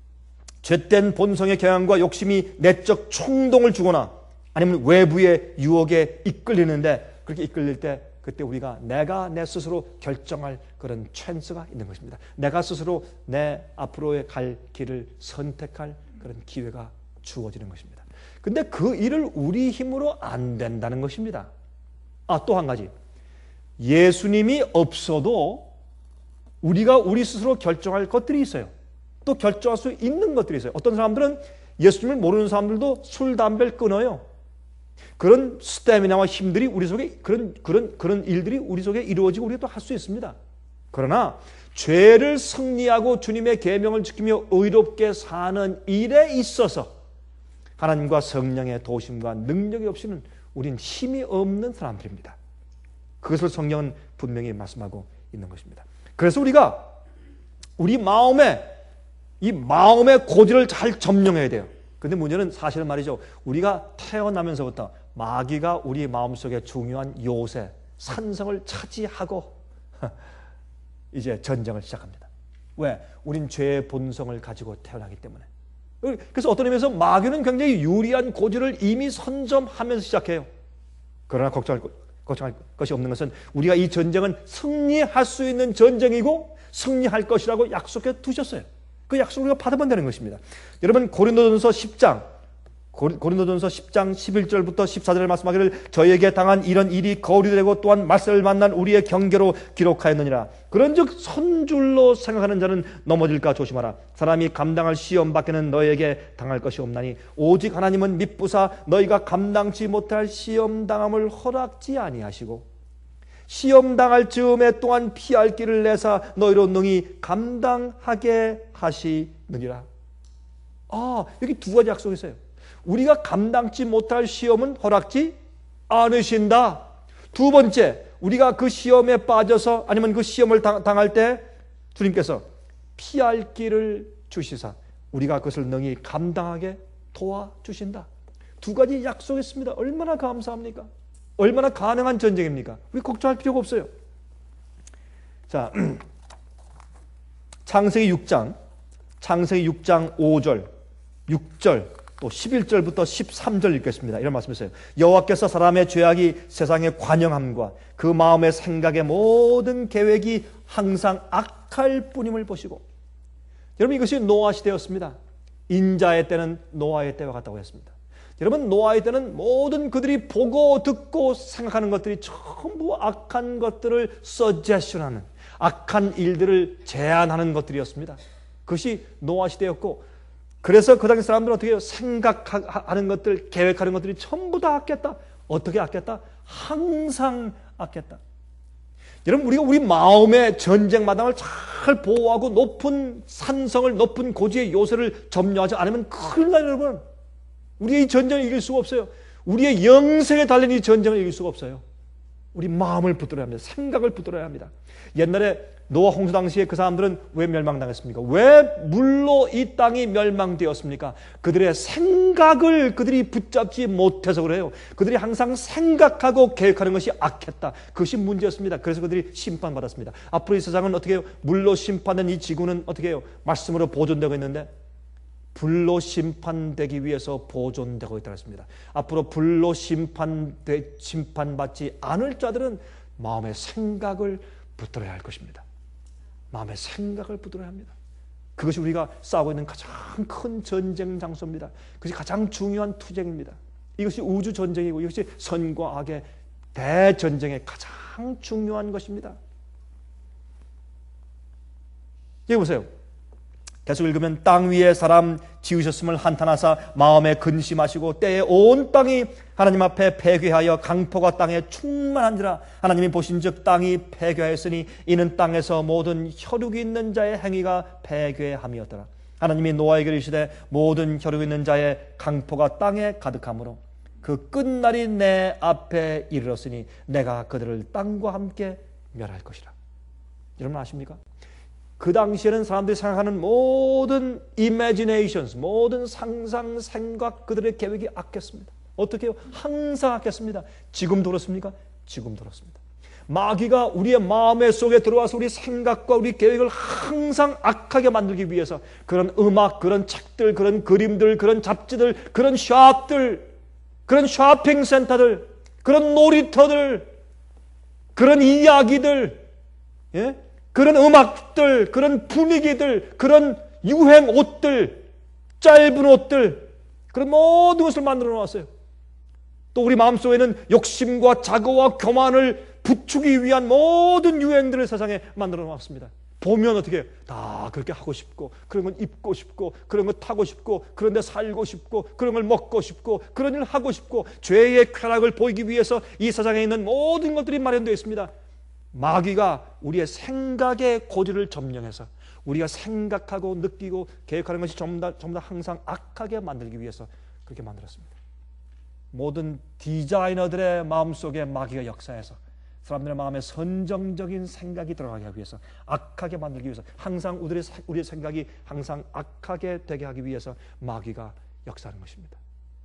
Speaker 1: 죄된 본성의 경향과 욕심이 내적衝動을 주거나 아니면 외부의 유혹에 이끌리는데 그렇게 이끌릴 때 그때 우리가 내가 내 스스로 결정할 그런 찬스가 있는 것입니다. 내가 스스로 내 앞으로의 갈 길을 선택할 그런 기회가 주어지는 것입니다. 근데 그 일을 우리 힘으로 안 된다는 것입니다. 아, 또 한 가지. 예수님이 없어도 우리가 우리 스스로 결정할 것들이 있어요. 또 결정할 수 있는 것들이 있어요. 어떤 사람들은 예수님을 모르는 사람들도 술, 담배를 끊어요. 그런 스태미나와 힘들이 우리 속에 그런 그런 그런 일들이 우리 속에 이루어지고 우리가 또 할 수 있습니다. 그러나 죄를 승리하고 주님의 계명을 지키며 의롭게 사는 일에 있어서 하나님과 성령의 도심과 능력이 없이는 우린 힘이 없는 사람들입니다. 그것을 성경은 분명히 말씀하고 있는 것입니다. 그래서 우리가 우리 마음에 이 마음의 고지를 잘 점령해야 돼요. 근데 문제는 사실은 말이죠. 우리가 태어나면서부터 마귀가 우리 마음속에 중요한 요새, 산성을 차지하고 이제 전쟁을 시작합니다. 왜? 우린 죄의 본성을 가지고 태어나기 때문에. 그래서 어떤 의미에서 마귀는 굉장히 유리한 고지를 이미 선점하면서 시작해요. 그러나 걱정할, 걱정할 것이 없는 것은 우리가 이 전쟁은 승리할 수 있는 전쟁이고 승리할 것이라고 약속해 두셨어요. 그 약속을 우리가 받으면 되는 것입니다. 여러분 고린도전서 십 장 고린도전서 십 장 십일 절부터 십사 절에 말씀하기를 저에게 당한 이런 일이 거울이 되고 또한 말세를 만난 우리의 경계로 기록하였느니라. 그런즉 선줄로 생각하는 자는 넘어질까 조심하라. 사람이 감당할 시험 밖에는 너에게 당할 것이 없나니 오직 하나님은 미쁘사 너희가 감당치 못할 시험 당함을 허락지 아니하시고 시험 당할 즈음에 또한 피할 길을 내사 너희로 능히 감당하게 하시느니라. 아, 여기 두 가지 약속이 있어요. 우리가 감당치 못할 시험은 허락지 않으신다. 두 번째, 우리가 그 시험에 빠져서 아니면 그 시험을 당할 때 주님께서 피할 길을 주시사 우리가 그것을 능히 감당하게 도와주신다. 두 가지 약속했습니다. 얼마나 감사합니까? 얼마나 가능한 전쟁입니까? 우리 걱정할 필요가 없어요. 자, 창세기 육 장, 창세기 육 장 오 절, 육 절, 또 십일 절부터 십삼 절 읽겠습니다. 이런 말씀이세요. 여호와께서 사람의 죄악이 세상에 관영함과 그 마음의 생각의 모든 계획이 항상 악할 뿐임을 보시고, 여러분 이것이 노아 시대였습니다. 인자의 때는 노아의 때와 같다고 했습니다. 여러분 노아의 때는 모든 그들이 보고 듣고 생각하는 것들이 전부 악한 것들을 서제션하는, 악한 일들을 제안하는 것들이었습니다. 그것이 노아 시대였고, 그래서 그 당시 사람들은 어떻게 해요? 생각하는 것들, 계획하는 것들이 전부 다 악했다. 어떻게 악했다? 항상 악했다. 여러분 우리가 우리 마음의 전쟁 마당을 잘 보호하고 높은 산성을, 높은 고지의 요새를 점유하지 않으면 큰일 나요. 여러분 우리의 이 전쟁을 이길 수가 없어요. 우리의 영생에 달린 이 전쟁을 이길 수가 없어요. 우리 마음을 붙들어야 합니다. 생각을 붙들어야 합니다. 옛날에 노아 홍수 당시에 그 사람들은 왜 멸망당했습니까? 왜 물로 이 땅이 멸망되었습니까? 그들의 생각을 그들이 붙잡지 못해서 그래요. 그들이 항상 생각하고 계획하는 것이 악했다. 그것이 문제였습니다. 그래서 그들이 심판받았습니다. 앞으로 이 세상은 어떻게 해요? 물로 심판된 이 지구는 어떻게 해요? 말씀으로 보존되고 있는데 불로 심판되기 위해서 보존되고 있다고 했습니다. 앞으로 불로 심판되, 심판받지 않을 자들은 마음의 생각을 붙들어야 할 것입니다. 마음의 생각을 붙들어야 합니다. 그것이 우리가 싸우고 있는 가장 큰 전쟁 장소입니다. 그것이 가장 중요한 투쟁입니다. 이것이 우주 전쟁이고 이것이 선과 악의 대전쟁의 가장 중요한 것입니다. 여기 보세요. 계속 읽으면 땅 위에 사람 지으셨음을 한탄하사 마음에 근심하시고 때에 온 땅이 하나님 앞에 패괴하여 강포가 땅에 충만한지라. 하나님이 보신즉 땅이 패괴하였으니 이는 땅에서 모든 혈육이 있는 자의 행위가 패괴함이었더라. 하나님이 노아에게 이르시되 모든 혈육 있는 자의 강포가 땅에 가득하므로 그 끝날이 내 앞에 이르렀으니 내가 그들을 땅과 함께 멸할 것이라. 여러분 아십니까? 그 당시에는 사람들이 생각하는 모든 imaginations, 모든 상상, 생각, 그들의 계획이 악했습니다. 어떻게 해요? 항상 악했습니다. 지금도 그렇습니까? 지금도 그렇습니다. 마귀가 우리의 마음의 속에 들어와서 우리 생각과 우리 계획을 항상 악하게 만들기 위해서 그런 음악, 그런 책들, 그런 그림들, 그런 잡지들, 그런 샵들, 그런 쇼핑센터들, 그런 놀이터들, 그런 이야기들, 예? 그런 음악들, 그런 분위기들, 그런 유행 옷들, 짧은 옷들, 그런 모든 것을 만들어 놓았어요. 또 우리 마음속에는 욕심과 자고와 교만을 부추기 위한 모든 유행들을 세상에 만들어 놓았습니다. 보면 어떻게 해요? 다 그렇게 하고 싶고, 그런 건 입고 싶고, 그런 거 타고 싶고, 그런 데 살고 싶고, 그런 걸 먹고 싶고, 그런 일을 하고 싶고, 죄의 쾌락을 보이기 위해서 이 세상에 있는 모든 것들이 마련되어 있습니다. 마귀가 우리의 생각의 고지를 점령해서 우리가 생각하고 느끼고 계획하는 것이 전부 다, 전부 다 항상 악하게 만들기 위해서 그렇게 만들었습니다. 모든 디자이너들의 마음속에 마귀가 역사해서 사람들의 마음에 선정적인 생각이 들어가게 하기 위해서, 악하게 만들기 위해서, 항상 우리의, 우리의 생각이 항상 악하게 되게 하기 위해서 마귀가 역사하는 것입니다.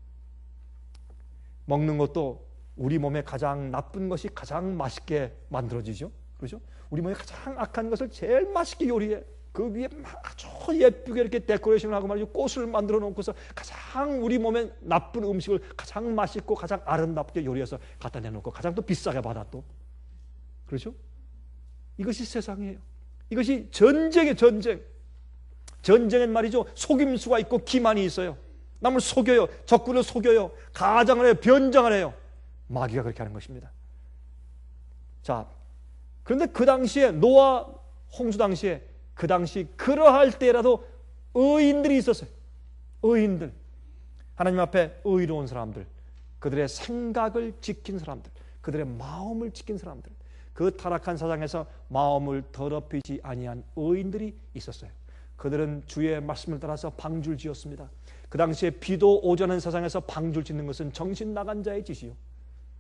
Speaker 1: 먹는 것도 우리 몸에 가장 나쁜 것이 가장 맛있게 만들어지죠. 그렇죠? 우리 몸에 가장 악한 것을 제일 맛있게 요리해. 그 위에 아주 예쁘게 이렇게 데코레이션을 하고 말이죠. 꽃을 만들어 놓고서 가장 우리 몸에 나쁜 음식을 가장 맛있고 가장 아름답게 요리해서 갖다 내놓고 가장 또 비싸게 받아 또. 그렇죠? 이것이 세상이에요. 이것이 전쟁의 전쟁. 전쟁엔 말이죠. 속임수가 있고 기만이 있어요. 남을 속여요. 적군을 속여요. 가장을 해요. 변장을 해요. 마귀가 그렇게 하는 것입니다. 자, 그런데 그 당시에 노아 홍수 당시에 그 당시 그러할 때라도 의인들이 있었어요. 의인들. 하나님 앞에 의로운 사람들. 그들의 생각을 지킨 사람들. 그들의 마음을 지킨 사람들. 그 타락한 세상에서 마음을 더럽히지 아니한 의인들이 있었어요. 그들은 주의 말씀을 따라서 방주를 지었습니다. 그 당시에 비도 오지 않은 세상에서 방주를 짓는 것은 정신 나간 자의 짓이요.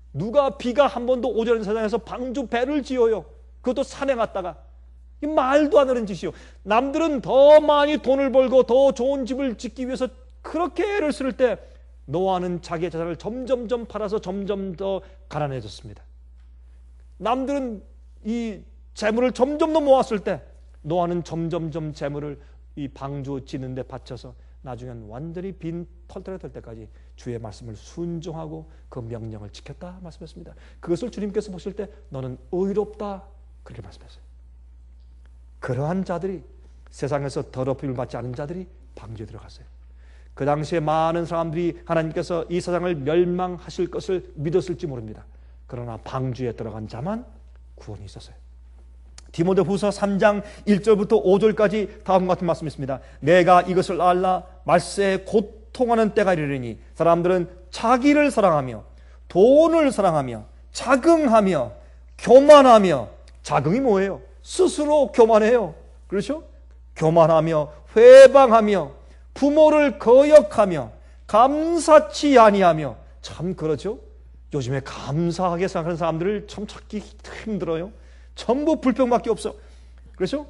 Speaker 1: 누가 비가 한 번도 오지 않은 세상에서 방주 배를 지어요? 그것도 산에 갔다가. 이 말도 안 되는 짓이요. 남들은 더 많이 돈을 벌고 더 좋은 집을 짓기 위해서 그렇게 애를 쓸 때 노아는 자기의 재산을 점점점 팔아서 점점 더 가난해졌습니다. 남들은 이 재물을 점점 더 모았을 때 노아는 점점점 재물을 이 방주 짓는 데 바쳐서 나중엔 완전히 빈 털털이 될 때까지 주의 말씀을 순종하고 그 명령을 지켰다 말씀했습니다. 그것을 주님께서 보실 때 너는 의롭다 그렇게 말씀했어요. 그러한 자들이, 세상에서 더럽힘을 받지 않은 자들이 방주에 들어갔어요. 그 당시에 많은 사람들이 하나님께서 이 세상을 멸망하실 것을 믿었을지 모릅니다. 그러나 방주에 들어간 자만 구원이 있었어요. 디모데후서 삼 장 일 절부터 오 절까지 다음과 같은 말씀이 있습니다. 내가 이것을 알라 말세에 고통하는 때가 이르리니 사람들은 자기를 사랑하며 돈을 사랑하며 자긍하며 교만하며, 자긍이 뭐예요? 스스로 교만해요. 그렇죠? 교만하며 회방하며 부모를 거역하며 감사치 아니하며. 참 그렇죠? 요즘에 감사하게 생각하는 사람들을 참 찾기 힘들어요. 전부 불평밖에 없어. 그렇죠?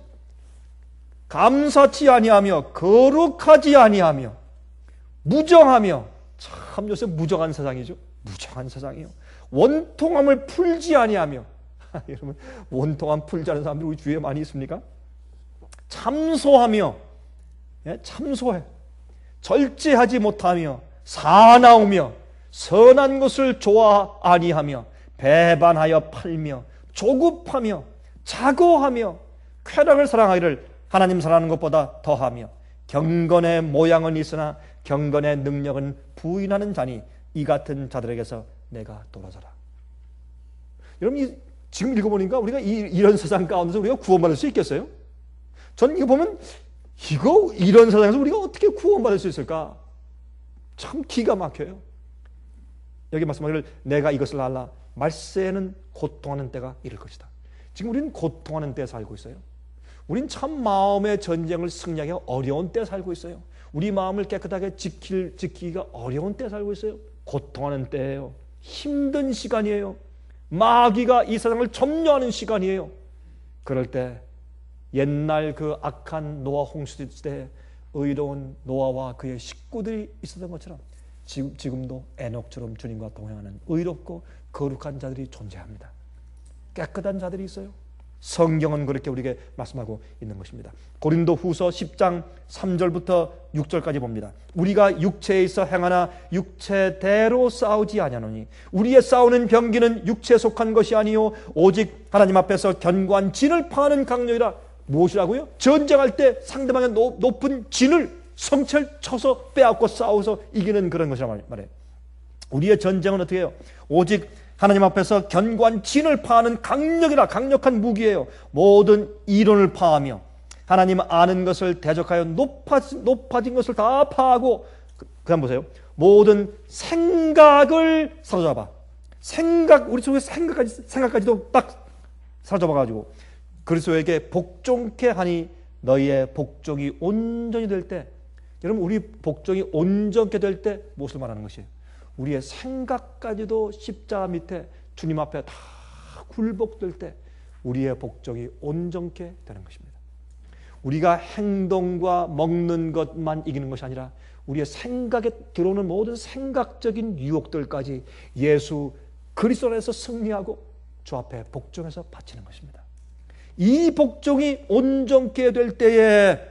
Speaker 1: 감사치 아니하며 거룩하지 아니하며 무정하며. 참 요새 무정한 세상이죠. 무정한 세상이에요. 원통함을 풀지 아니하며. 여러분, 원통함 풀지 않은 사람들이 우리 주위에 많이 있습니까? 참소하며, 예? 참소해. 절제하지 못하며 사나우며 선한 것을 좋아 아니하며 배반하여 팔며 조급하며 자고하며 쾌락을 사랑하기를 하나님 사랑하는 것보다 더하며 경건의 모양은 있으나 경건의 능력은 부인하는 자니 이 같은 자들에게서 내가 돌아서라. 여러분, 이, 지금 읽어보니까 우리가 이, 이런 세상 가운데서 우리가 구원받을 수 있겠어요? 전 이거 보면 이거 이런 세상에서 우리가 어떻게 구원받을 수 있을까? 참 기가 막혀요. 여기 말씀하기를 내가 이것을 알라 말세에는 고통하는 때가 이를 것이다. 지금 우리는 고통하는 때에 살고 있어요. 우린 참 마음의 전쟁을 승리하기 어려운 때에 살고 있어요. 우리 마음을 깨끗하게 지킬, 지키기가 어려운 때에 살고 있어요. 고통하는 때예요. 힘든 시간이에요. 마귀가 이 세상을 점령하는 시간이에요. 그럴 때 옛날 그 악한 노아 홍수 때 의로운 노아와 그의 식구들이 있었던 것처럼 지금, 지금도 에녹처럼 주님과 동행하는 의롭고 거룩한 자들이 존재합니다. 깨끗한 자들이 있어요. 성경은 그렇게 우리에게 말씀하고 있는 것입니다. 고린도후서 십 장 삼 절부터 육 절까지 봅니다. 우리가 육체에 있어 행하나 육체대로 싸우지 아니하노니 우리의 싸우는 병기는 육체에 속한 것이 아니요 오직 하나님 앞에서 견고한 진을 파는 강력이라. 무엇이라고요? 전쟁할 때 상대방의 높은 진을 성체를 쳐서 빼앗고 싸워서 이기는 그런 것이라 말해요. 우리의 전쟁은 어떻게 해요? 오직 하나님 앞에서 견고한 진을 파하는 강력이라. 강력한 무기예요. 모든 이론을 파하며 하나님 아는 것을 대적하여 높아진, 높아진 것을 다 파하고 그 다음 보세요. 모든 생각을 사로잡아. 생각, 우리 속에 생각까지, 생각까지도 딱 사로잡아가지고 그리스도에게 복종케 하니 너희의 복종이 온전히 될 때, 여러분 우리 복종이 온전케 될 때 무엇을 말하는 것이에요? 우리의 생각까지도 십자가 밑에 주님 앞에 다 굴복될 때 우리의 복종이 온전케 되는 것입니다. 우리가 행동과 먹는 것만 이기는 것이 아니라 우리의 생각에 들어오는 모든 생각적인 유혹들까지 예수 그리스도 안에서 승리하고 주 앞에 복종해서 바치는 것입니다. 이 복종이 온전케 될 때에,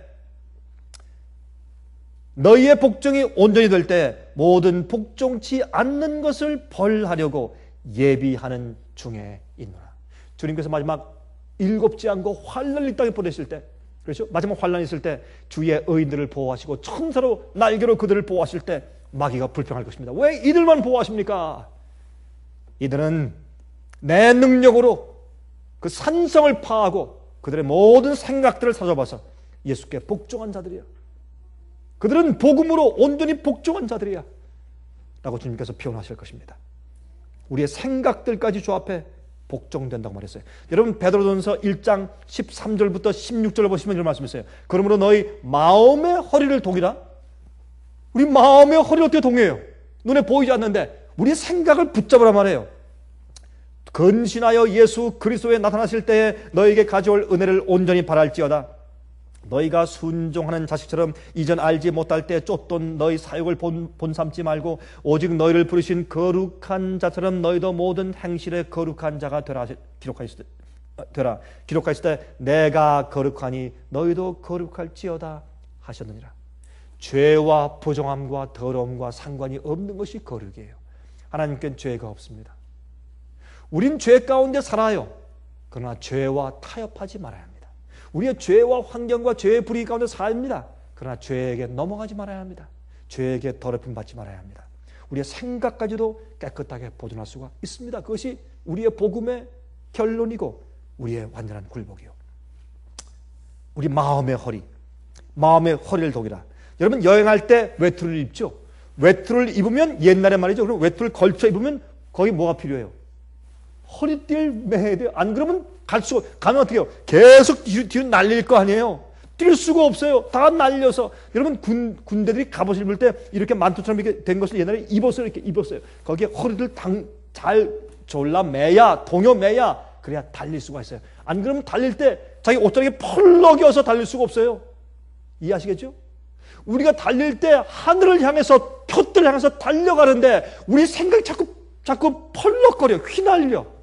Speaker 1: 너희의 복종이 온전히 될 때 모든 복종치 않는 것을 벌하려고 예비하는 중에 있노라. 주님께서 마지막 일곱지 않고 환란을 이 땅에 보내실 때, 그렇죠? 마지막 환란이 있을 때 주의 의인들을 보호하시고 천사로 날개로 그들을 보호하실 때 마귀가 불평할 것입니다. 왜 이들만 보호하십니까? 이들은 내 능력으로 그 산성을 파하고 그들의 모든 생각들을 사로잡아서 예수께 복종한 자들이야. 그들은 복음으로 온전히 복종한 자들이야 라고 주님께서 표현하실 것입니다. 우리의 생각들까지 주 앞에 복종된다고 말했어요. 여러분 베드로전서 일 장 십삼 절부터 십육 절을 보시면 이런 말씀이 있어요. 그러므로 너희 마음의 허리를 동이라. 우리 마음의 허리를 어떻게 동해요? 눈에 보이지 않는데 우리의 생각을 붙잡으라 말해요. 근신하여 예수 그리스도에 나타나실 때에 너에게 가져올 은혜를 온전히 바랄지어다. 너희가 순종하는 자식처럼 이전 알지 못할 때 쫓던 너희 사역을 본, 본삼지 말고 오직 너희를 부르신 거룩한 자처럼 너희도 모든 행실에 거룩한 자가 되라 기록하였을 때, 되라 기록하였을 때 내가 거룩하니 너희도 거룩할지어다 하셨느니라. 죄와 부정함과 더러움과 상관이 없는 것이 거룩이에요. 하나님께는 죄가 없습니다. 우린 죄 가운데 살아요. 그러나 죄와 타협하지 말아야 합니다. 우리의 죄와 환경과 죄의 불의 가운데 삽니다. 그러나 죄에게 넘어가지 말아야 합니다. 죄에게 더럽힘 받지 말아야 합니다. 우리의 생각까지도 깨끗하게 보존할 수가 있습니다. 그것이 우리의 복음의 결론이고 우리의 완전한 굴복이요. 우리 마음의 허리, 마음의 허리를 독이라. 여러분 여행할 때 외투를 입죠. 외투를 입으면 옛날에 말이죠. 그럼 외투를 걸쳐 입으면 거기 뭐가 필요해요? 허리띠를 매야 돼요. 안 그러면 갈 수가, 가면 어떻게 해요? 계속 뒤로, 뒤로 날릴 거 아니에요? 뛸 수가 없어요. 다 날려서. 여러분 군, 군대들이 갑옷을 입을 때 이렇게 만투처럼 이렇게 된 것을 옛날에 입었어요. 이렇게 입었어요. 거기에 허리를 당, 잘 졸라 매야, 동요 매야, 그래야 달릴 수가 있어요. 안 그러면 달릴 때 자기 옷자락에 펄럭여서 달릴 수가 없어요. 이해하시겠죠? 우리가 달릴 때 하늘을 향해서, 표들을 향해서 달려가는데 우리 생각이 자꾸, 자꾸 펄럭거려, 휘날려.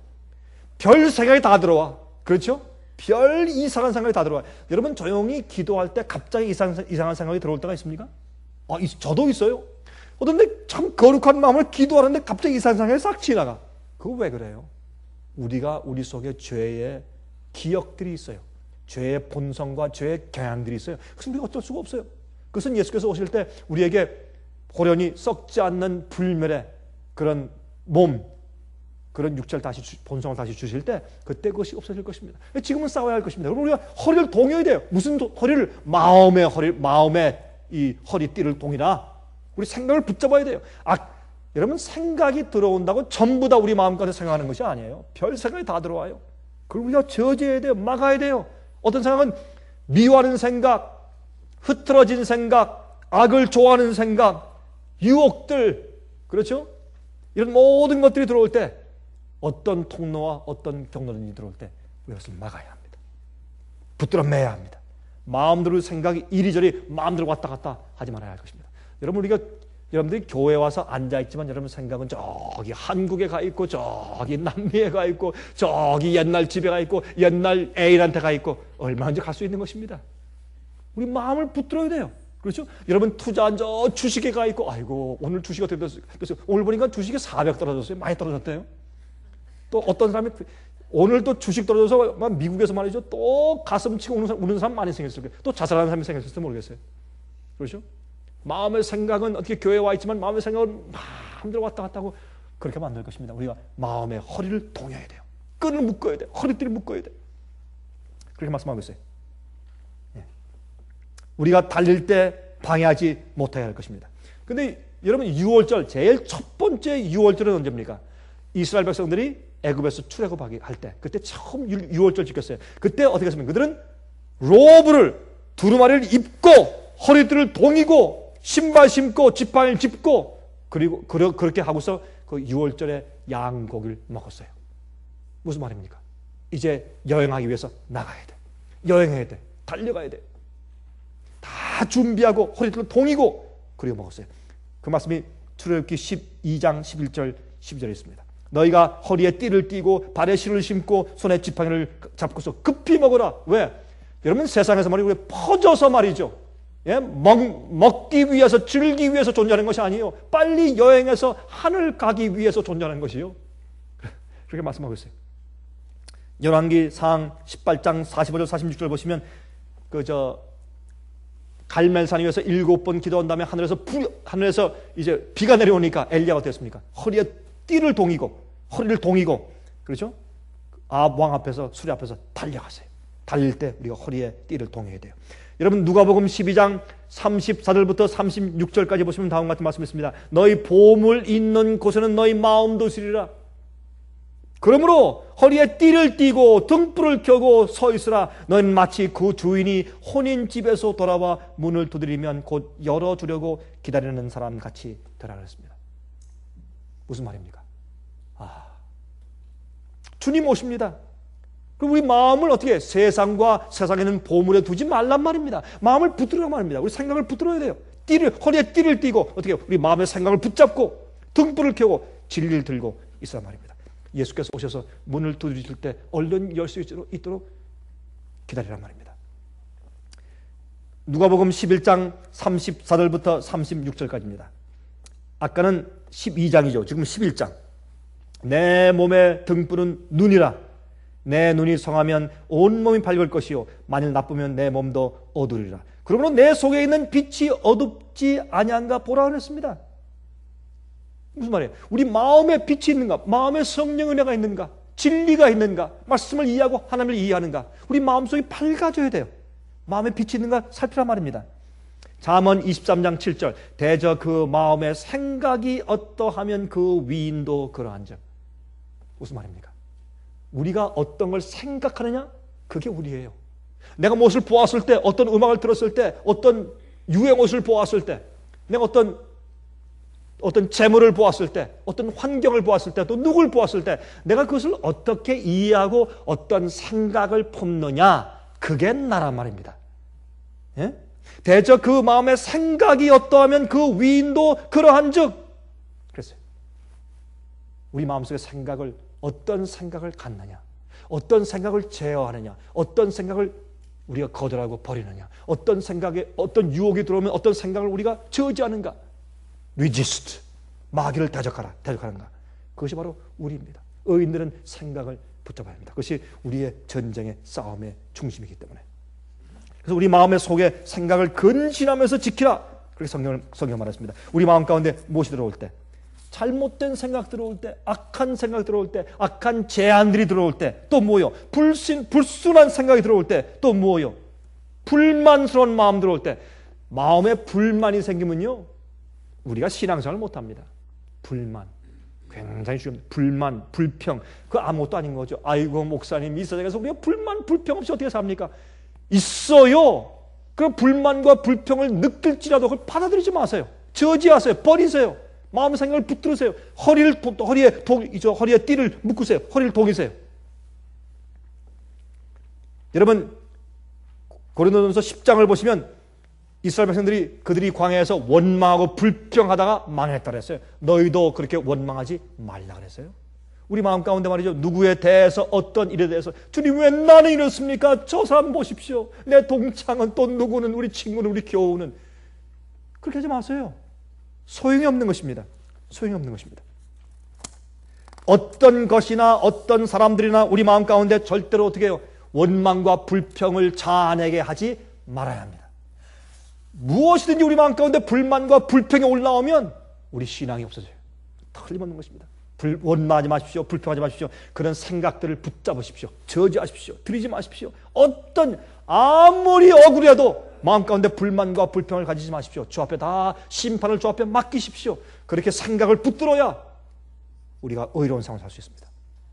Speaker 1: 별 생각이 다 들어와. 그렇죠? 별 이상한 생각이 다 들어와. 여러분 조용히 기도할 때 갑자기 이상, 이상한 생각이 들어올 때가 있습니까? 아, 저도 있어요. 어떤데 참 거룩한 마음을 기도하는데 갑자기 이상한 생각이 싹 지나가. 그거 왜 그래요? 우리가 우리 속에 죄의 기억들이 있어요. 죄의 본성과 죄의 경향들이 있어요. 그래서 우리가 어쩔 수가 없어요. 그것은 예수께서 오실 때 우리에게 호련히 썩지 않는 불멸의 그런 몸, 그런 육체를 다시, 본성을 다시 주실 때 그때 그것이 없어질 것입니다. 지금은 싸워야 할 것입니다. 그럼 우리가 허리를 동여야 돼요. 무슨 허리를? 마음의 허리, 마음의 이 허리띠를 동이라. 우리 생각을 붙잡아야 돼요. 아, 여러분 생각이 들어온다고 전부 다 우리 마음 가운데 생각하는 것이 아니에요. 별 생각이 다 들어와요. 그걸 우리가 저지해야 돼요. 막아야 돼요. 어떤 생각은 미워하는 생각, 흐트러진 생각, 악을 좋아하는 생각, 유혹들, 그렇죠? 이런 모든 것들이 들어올 때 어떤 통로와 어떤 경로든지 들어올 때 우리가 그것을 막아야 합니다. 붙들어 매야 합니다. 마음대로 생각이 이리저리 마음대로 왔다 갔다 하지 말아야 할 것입니다. 여러분 우리가 여러분들이 교회에 와서 앉아있지만 여러분 생각은 저기 한국에 가 있고 저기 남미에 가 있고 저기 옛날 집에 가 있고 옛날 애인한테 가 있고 얼마든지 갈 수 있는 것입니다. 우리 마음을 붙들어야 돼요. 그렇죠? 여러분 투자한 저 주식에 가 있고 아이고 오늘 주식이 어떻게 됐어요? 오늘 보니까 주식이 사백 떨어졌어요. 많이 떨어졌대요. 또 어떤 사람이 오늘 또 주식 떨어져서 미국에서 말이죠. 또 가슴 치고 우는 사람, 우는 사람 많이 생겼을 거예요. 또 자살하는 사람이 생겼을지 모르겠어요. 그렇죠? 마음의 생각은 어떻게 교회에 와 있지만 마음의 생각은 마음대로 왔다 갔다 하고 그렇게 만들 것입니다. 우리가 마음의 허리를 동여야 돼요. 끈을 묶어야 돼요. 허리띠를 묶어야 돼요. 그렇게 말씀하고 있어요. 예. 우리가 달릴 때 방해하지 못해야 할 것입니다. 근데 여러분 유월절 제일 첫 번째 유월절은 언제입니까? 이스라엘 백성들이 애굽에서 출애굽하기 할 때 그때 처음 유월절 지켰어요. 그때 어떻게 했습니까? 그들은 로브를 두루마리를 입고 허리띠를 동이고 신발 신고 지팡이를 짚고 그리고 그렇게 하고서 그 유월절에 양고기를 먹었어요. 무슨 말입니까? 이제 여행하기 위해서 나가야 돼. 여행해야 돼. 달려가야 돼. 다 준비하고 허리띠를 동이고 그리고 먹었어요. 그 말씀이 출애굽기 십이 장 십일 절 십이 절에 있습니다. 너희가 허리에 띠를 띠고 발에 실을 신고 손에 지팡이를 잡고서 급히 먹어라. 왜? 여러분 세상에서 말이죠. 우리 퍼져서 말이죠. 예? 먹, 먹기 위해서 즐기기 위해서 존재하는 것이 아니에요. 빨리 여행해서 하늘 가기 위해서 존재하는 것이요. 그렇게 말씀하고 있어요. 열왕기 상 십팔 장 사십오 절 사십육 절 보시면 그저 갈멜산 위에서 일곱 번 기도한 다음에 하늘에서 불, 하늘에서 이제 비가 내려오니까 엘리야가 어땠습니까? 허리에 띠를 동이고 허리를 동이고 그렇죠? 아합 왕 앞에서 수리 앞에서 달려갔어요. 달릴 때 우리가 허리에 띠를 동여야 돼요. 여러분 누가복음 십이 장 삼십사 절부터 삼십육 절까지 보시면 다음과 같은 말씀이 있습니다. 너희 보물 있는 곳에는 너희 마음도 있으리라. 그러므로 허리에 띠를 띠고 등불을 켜고 서 있으라. 너희는 마치 그 주인이 혼인집에서 돌아와 문을 두드리면 곧 열어주려고 기다리는 사람 같이 되라 그랬습니다. 무슨 말입니까? 아, 주님 오십니다. 그럼 우리 마음을 어떻게 세상과 세상에 있는 보물에 두지 말란 말입니다. 마음을 붙들으란 말입니다. 우리 생각을 붙들어야 돼요. 띠를 허리에 띠를 띠고 어떻게 우리 마음의 생각을 붙잡고 등불을 켜고 진리를 들고 있어야 말입니다. 예수께서 오셔서 문을 두드리실 때 얼른 열 수 있도록 기다리란 말입니다. 누가복음 십일 장 삼십사 절부터 삼십육 절까지입니다. 아까는 십이 장이죠. 지금 십일 장. 내 몸의 등불은 눈이라. 내 눈이 성하면 온몸이 밝을 것이요 만일 나쁘면 내 몸도 어두리라. 그러므로 내 속에 있는 빛이 어둡지 아니한가 보라 그랬습니다. 무슨 말이에요? 우리 마음에 빛이 있는가? 마음에 성령 은혜가 있는가? 진리가 있는가? 말씀을 이해하고 하나님을 이해하는가? 우리 마음속이 밝아져야 돼요. 마음에 빛이 있는가 살피란 말입니다. 잠언 이십삼 장 칠 절. 대저 그 마음의 생각이 어떠하면 그 위인도 그러한즉. 무슨 말입니까? 우리가 어떤 걸 생각하느냐? 그게 우리예요. 내가 무엇을 보았을 때, 어떤 음악을 들었을 때, 어떤 유행 옷을 보았을 때, 내가 어떤 어떤 재물을 보았을 때, 어떤 환경을 보았을 때, 또 누굴 보았을 때 내가 그것을 어떻게 이해하고 어떤 생각을 품느냐, 그게 나란 말입니다. 예? 대저 그 마음의 생각이 어떠하면 그 위인도 그러한즉. 그랬어요. 우리 마음속의 생각을 어떤 생각을 갖느냐, 어떤 생각을 제어하느냐, 어떤 생각을 우리가 거절하고 버리느냐, 어떤 생각에 어떤 유혹이 들어오면 어떤 생각을 우리가 저지하는가, resist, 마귀를 대적하라, 대적하는가. 그것이 바로 우리입니다. 의인들은 생각을 붙잡아야 합니다. 그것이 우리의 전쟁의 싸움의 중심이기 때문에. 그래서 우리 마음의 속에 생각을 근신하면서 지키라. 그렇게 성경, 성경 말했습니다. 우리 마음 가운데 무엇이 들어올 때, 잘못된 생각 들어올 때, 악한 생각 들어올 때, 악한 제안들이 들어올 때, 또 뭐요? 불신, 불순한 생각이 들어올 때, 또 뭐요? 불만스러운 마음 들어올 때, 마음에 불만이 생기면요, 우리가 신앙생활을 못합니다. 불만, 굉장히 중요합니다. 불만, 불평, 그거 아무것도 아닌 거죠. 아이고 목사님, 이 세상에서 우리가 불만, 불평 없이 어떻게 삽니까? 있어요. 그럼 불만과 불평을 느낄지라도 그걸 받아들이지 마세요. 저지하세요. 버리세요. 마음 생각을 붙들으세요. 허리를 허리에 독, 저 허리에 띠를 묶으세요. 허리를 독이세요. 여러분 고린도전서 십 장을 보시면 이스라엘 백성들이 그들이 광야에서 원망하고 불평하다가 망했다 그랬어요. 너희도 그렇게 원망하지 말라 그랬어요. 우리 마음 가운데 말이죠. 누구에 대해서 어떤 일에 대해서 주님 왜 나는 이렇습니까? 저 사람 보십시오. 내 동창은 또 누구는 우리 친구는 우리 교우는. 그렇게 하지 마세요. 소용이 없는 것입니다. 소용이 없는 것입니다. 어떤 것이나 어떤 사람들이나 우리 마음 가운데 절대로 어떻게 해요? 원망과 불평을 자아내게 하지 말아야 합니다. 무엇이든지 우리 마음 가운데 불만과 불평이 올라오면 우리 신앙이 없어져요. 틀림없는 것입니다. 불, 원망하지 마십시오. 불평하지 마십시오. 그런 생각들을 붙잡으십시오. 저지하십시오. 들이지 마십시오. 어떤 아무리 억울해도 마음 가운데 불만과 불평을 가지지 마십시오. 주 앞에 다 심판을 주 앞에 맡기십시오. 그렇게 생각을 붙들어야 우리가 의로운 삶을 살 수 있습니다.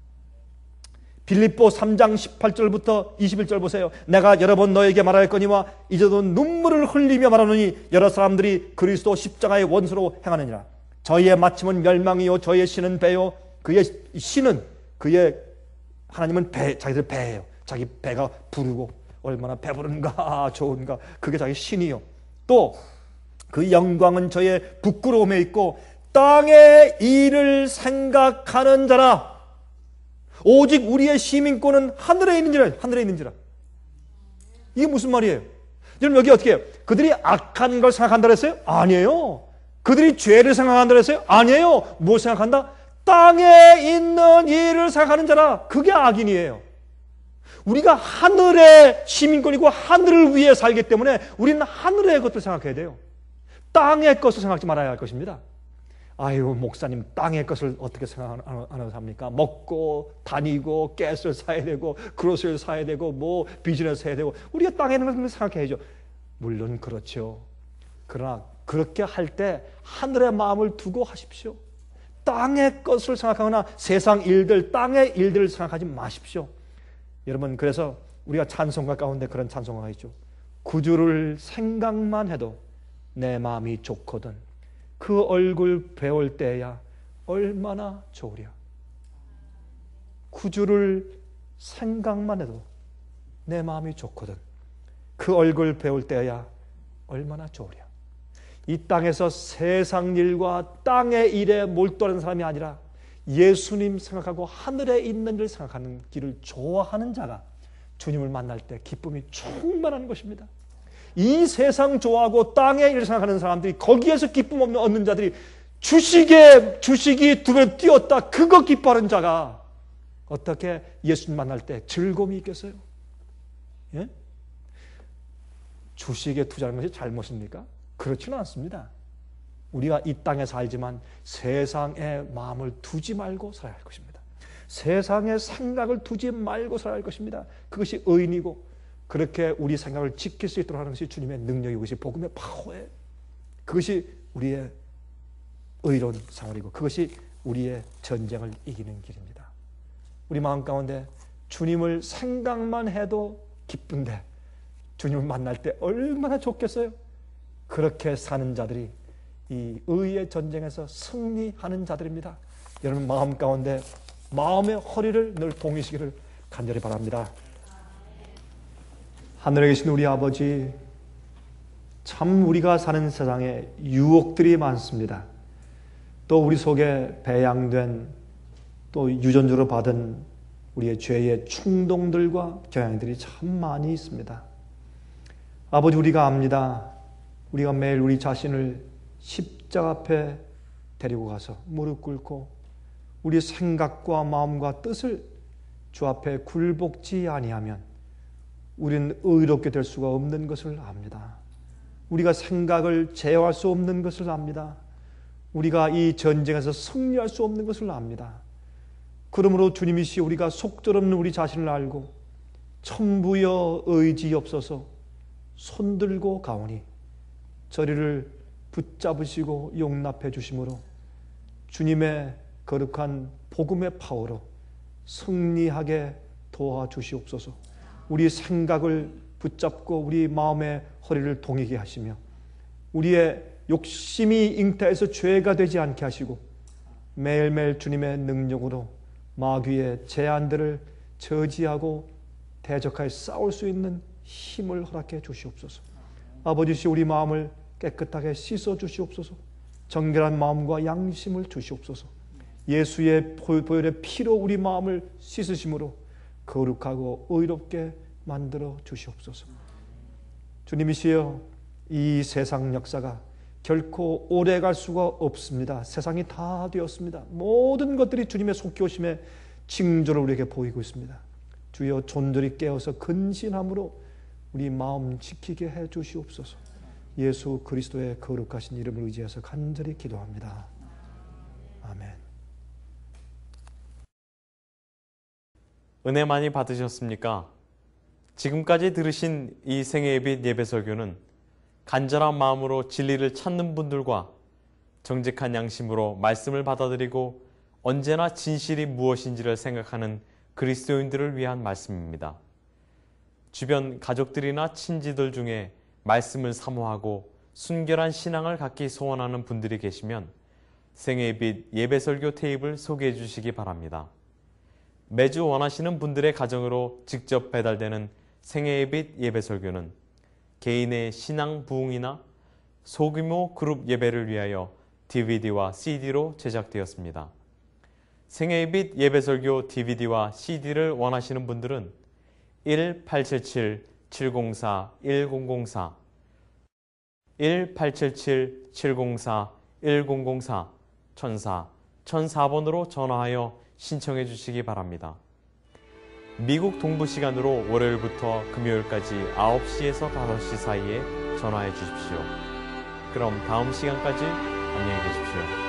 Speaker 1: 빌립보 삼 장 십팔 절부터 이십일 절 보세요. 내가 여러 번 너에게 말하였거니와 이제도 눈물을 흘리며 말하노니 여러 사람들이 그리스도 십자가의 원수로 행하느니라. 저희의 마침은 멸망이요 저희의 신은 배요. 그의 신은 그의 하나님은 배, 자기들 배예요. 자기 배가 부르고 얼마나 배부른가 좋은가 그게 자기 신이요. 또 그 영광은 저의 부끄러움에 있고 땅의 일을 생각하는 자라. 오직 우리의 시민권은 하늘에 있는지라. 하늘에 있는지라. 이게 무슨 말이에요? 여러분 여기 어떻게 해요? 그들이 악한 걸 생각한다 그랬어요? 아니에요. 그들이 죄를 생각한다 그랬어요? 아니에요. 뭘 생각한다? 땅에 있는 일을 생각하는 자라. 그게 악인이에요. 우리가 하늘의 시민권이고 하늘을 위해 살기 때문에 우리는 하늘의 것을 생각해야 돼요. 땅의 것을 생각하지 말아야 할 것입니다. 아유 목사님 땅의 것을 어떻게 생각하면서 삽니까? 먹고 다니고 가스를 사야 되고 그로스를 사야 되고 뭐 비즈니스 해야 되고 우리가 땅에 있는 것을 생각해야죠. 물론 그렇죠. 그러나 그렇게 할 때 하늘의 마음을 두고 하십시오. 땅의 것을 생각하거나 세상 일들, 땅의 일들을 생각하지 마십시오. 여러분 그래서 우리가 찬송가 가운데 그런 찬송가가 있죠. 구주를 생각만 해도 내 마음이 좋거든 그 얼굴 배울 때야 얼마나 좋으랴. 구주를 생각만 해도 내 마음이 좋거든. 그 얼굴 배울 때야 얼마나 좋으랴. 이 땅에서 세상 일과 땅의 일에 몰두하는 사람이 아니라 예수님 생각하고 하늘에 있는 일을 생각하는 길을 좋아하는 자가 주님을 만날 때 기쁨이 충만한 것입니다. 이 세상 좋아하고 땅의 일을 생각하는 사람들이, 거기에서 기쁨 없는 얻는 자들이 주식에 주식이 두 배 뛰었다 그거 기뻐하는 자가 어떻게 예수님 만날 때 즐거움이 있겠어요? 예? 주식에 투자하는 것이 잘못입니까? 그렇지는 않습니다. 우리가 이 땅에 살지만 세상에 마음을 두지 말고 살아야 할 것입니다. 세상에 생각을 두지 말고 살아야 할 것입니다. 그것이 의인이고, 그렇게 우리 생각을 지킬 수 있도록 하는 것이 주님의 능력이고, 그것이 복음의 파워예요. 그것이 우리의 의로운 생활이고, 그것이 우리의 전쟁을 이기는 길입니다. 우리 마음 가운데 주님을 생각만 해도 기쁜데 주님을 만날 때 얼마나 좋겠어요? 그렇게 사는 자들이 이 의의 전쟁에서 승리하는 자들입니다. 여러분 마음 가운데 마음의 허리를 늘 동이시기를 간절히 바랍니다. 하늘에 계신 우리 아버지, 참 우리가 사는 세상에 유혹들이 많습니다. 또 우리 속에 배양된, 또 유전자로 받은 우리의 죄의 충동들과 경향들이 참 많이 있습니다. 아버지, 우리가 압니다. 우리가 매일 우리 자신을 십자가 앞에 데리고 가서 무릎 꿇고 우리의 생각과 마음과 뜻을 주 앞에 굴복지 아니하면 우리는 의롭게 될 수가 없는 것을 압니다. 우리가 생각을 제어할 수 없는 것을 압니다. 우리가 이 전쟁에서 승리할 수 없는 것을 압니다. 그러므로 주님이시 우리가 속절없는 우리 자신을 알고 천부여 의지없어서 손들고 가오니 저리를 붙잡으시고 용납해 주심으로 주님의 거룩한 복음의 파워로 승리하게 도와주시옵소서. 우리 생각을 붙잡고 우리 마음의 허리를 동이게 하시며 우리의 욕심이 잉태해서 죄가 되지 않게 하시고 매일매일 주님의 능력으로 마귀의 제안들을 저지하고 대적하여 싸울 수 있는 힘을 허락해 주시옵소서. 아버지시 우리 마음을 깨끗하게 씻어 주시옵소서. 정결한 마음과 양심을 주시옵소서. 예수의 보혈의 피로 우리 마음을 씻으심으로 거룩하고 의롭게 만들어 주시옵소서. 주님이시여, 이 세상 역사가 결코 오래 갈 수가 없습니다. 세상이 다 되었습니다. 모든 것들이 주님의 속교심의 징조를 우리에게 보이고 있습니다. 주여, 존절히 깨어서 근신함으로 우리 마음 지키게 해 주시옵소서. 예수 그리스도의 거룩하신 이름을 의지해서 간절히 기도합니다. 아멘.
Speaker 2: 은혜 많이 받으셨습니까? 지금까지 들으신 이 생애예빛 예배설교는 간절한 마음으로 진리를 찾는 분들과 정직한 양심으로 말씀을 받아들이고 언제나 진실이 무엇인지를 생각하는 그리스도인들을 위한 말씀입니다. 주변 가족들이나 친지들 중에 말씀을 사모하고 순결한 신앙을 갖기 소원하는 분들이 계시면 생애빛 예배설교 테이프를 소개해 주시기 바랍니다. 매주 원하시는 분들의 가정으로 직접 배달되는 생애빛 예배설교는 개인의 신앙 부흥이나 소규모 그룹 예배를 위하여 디비디와 씨디로 제작되었습니다. 생애빛 예배설교 디비디와 씨디를 원하시는 분들은 일 팔칠칠 칠공사 일공공사 일 팔칠칠 칠공사 일공공사 천사 천사 번으로 전화하여 신청해 주시기 바랍니다. 미국 동부 시간으로 월요일부터 금요일까지 아홉 시에서 다섯 시 사이에 전화해 주십시오. 그럼 다음 시간까지 안녕히 계십시오.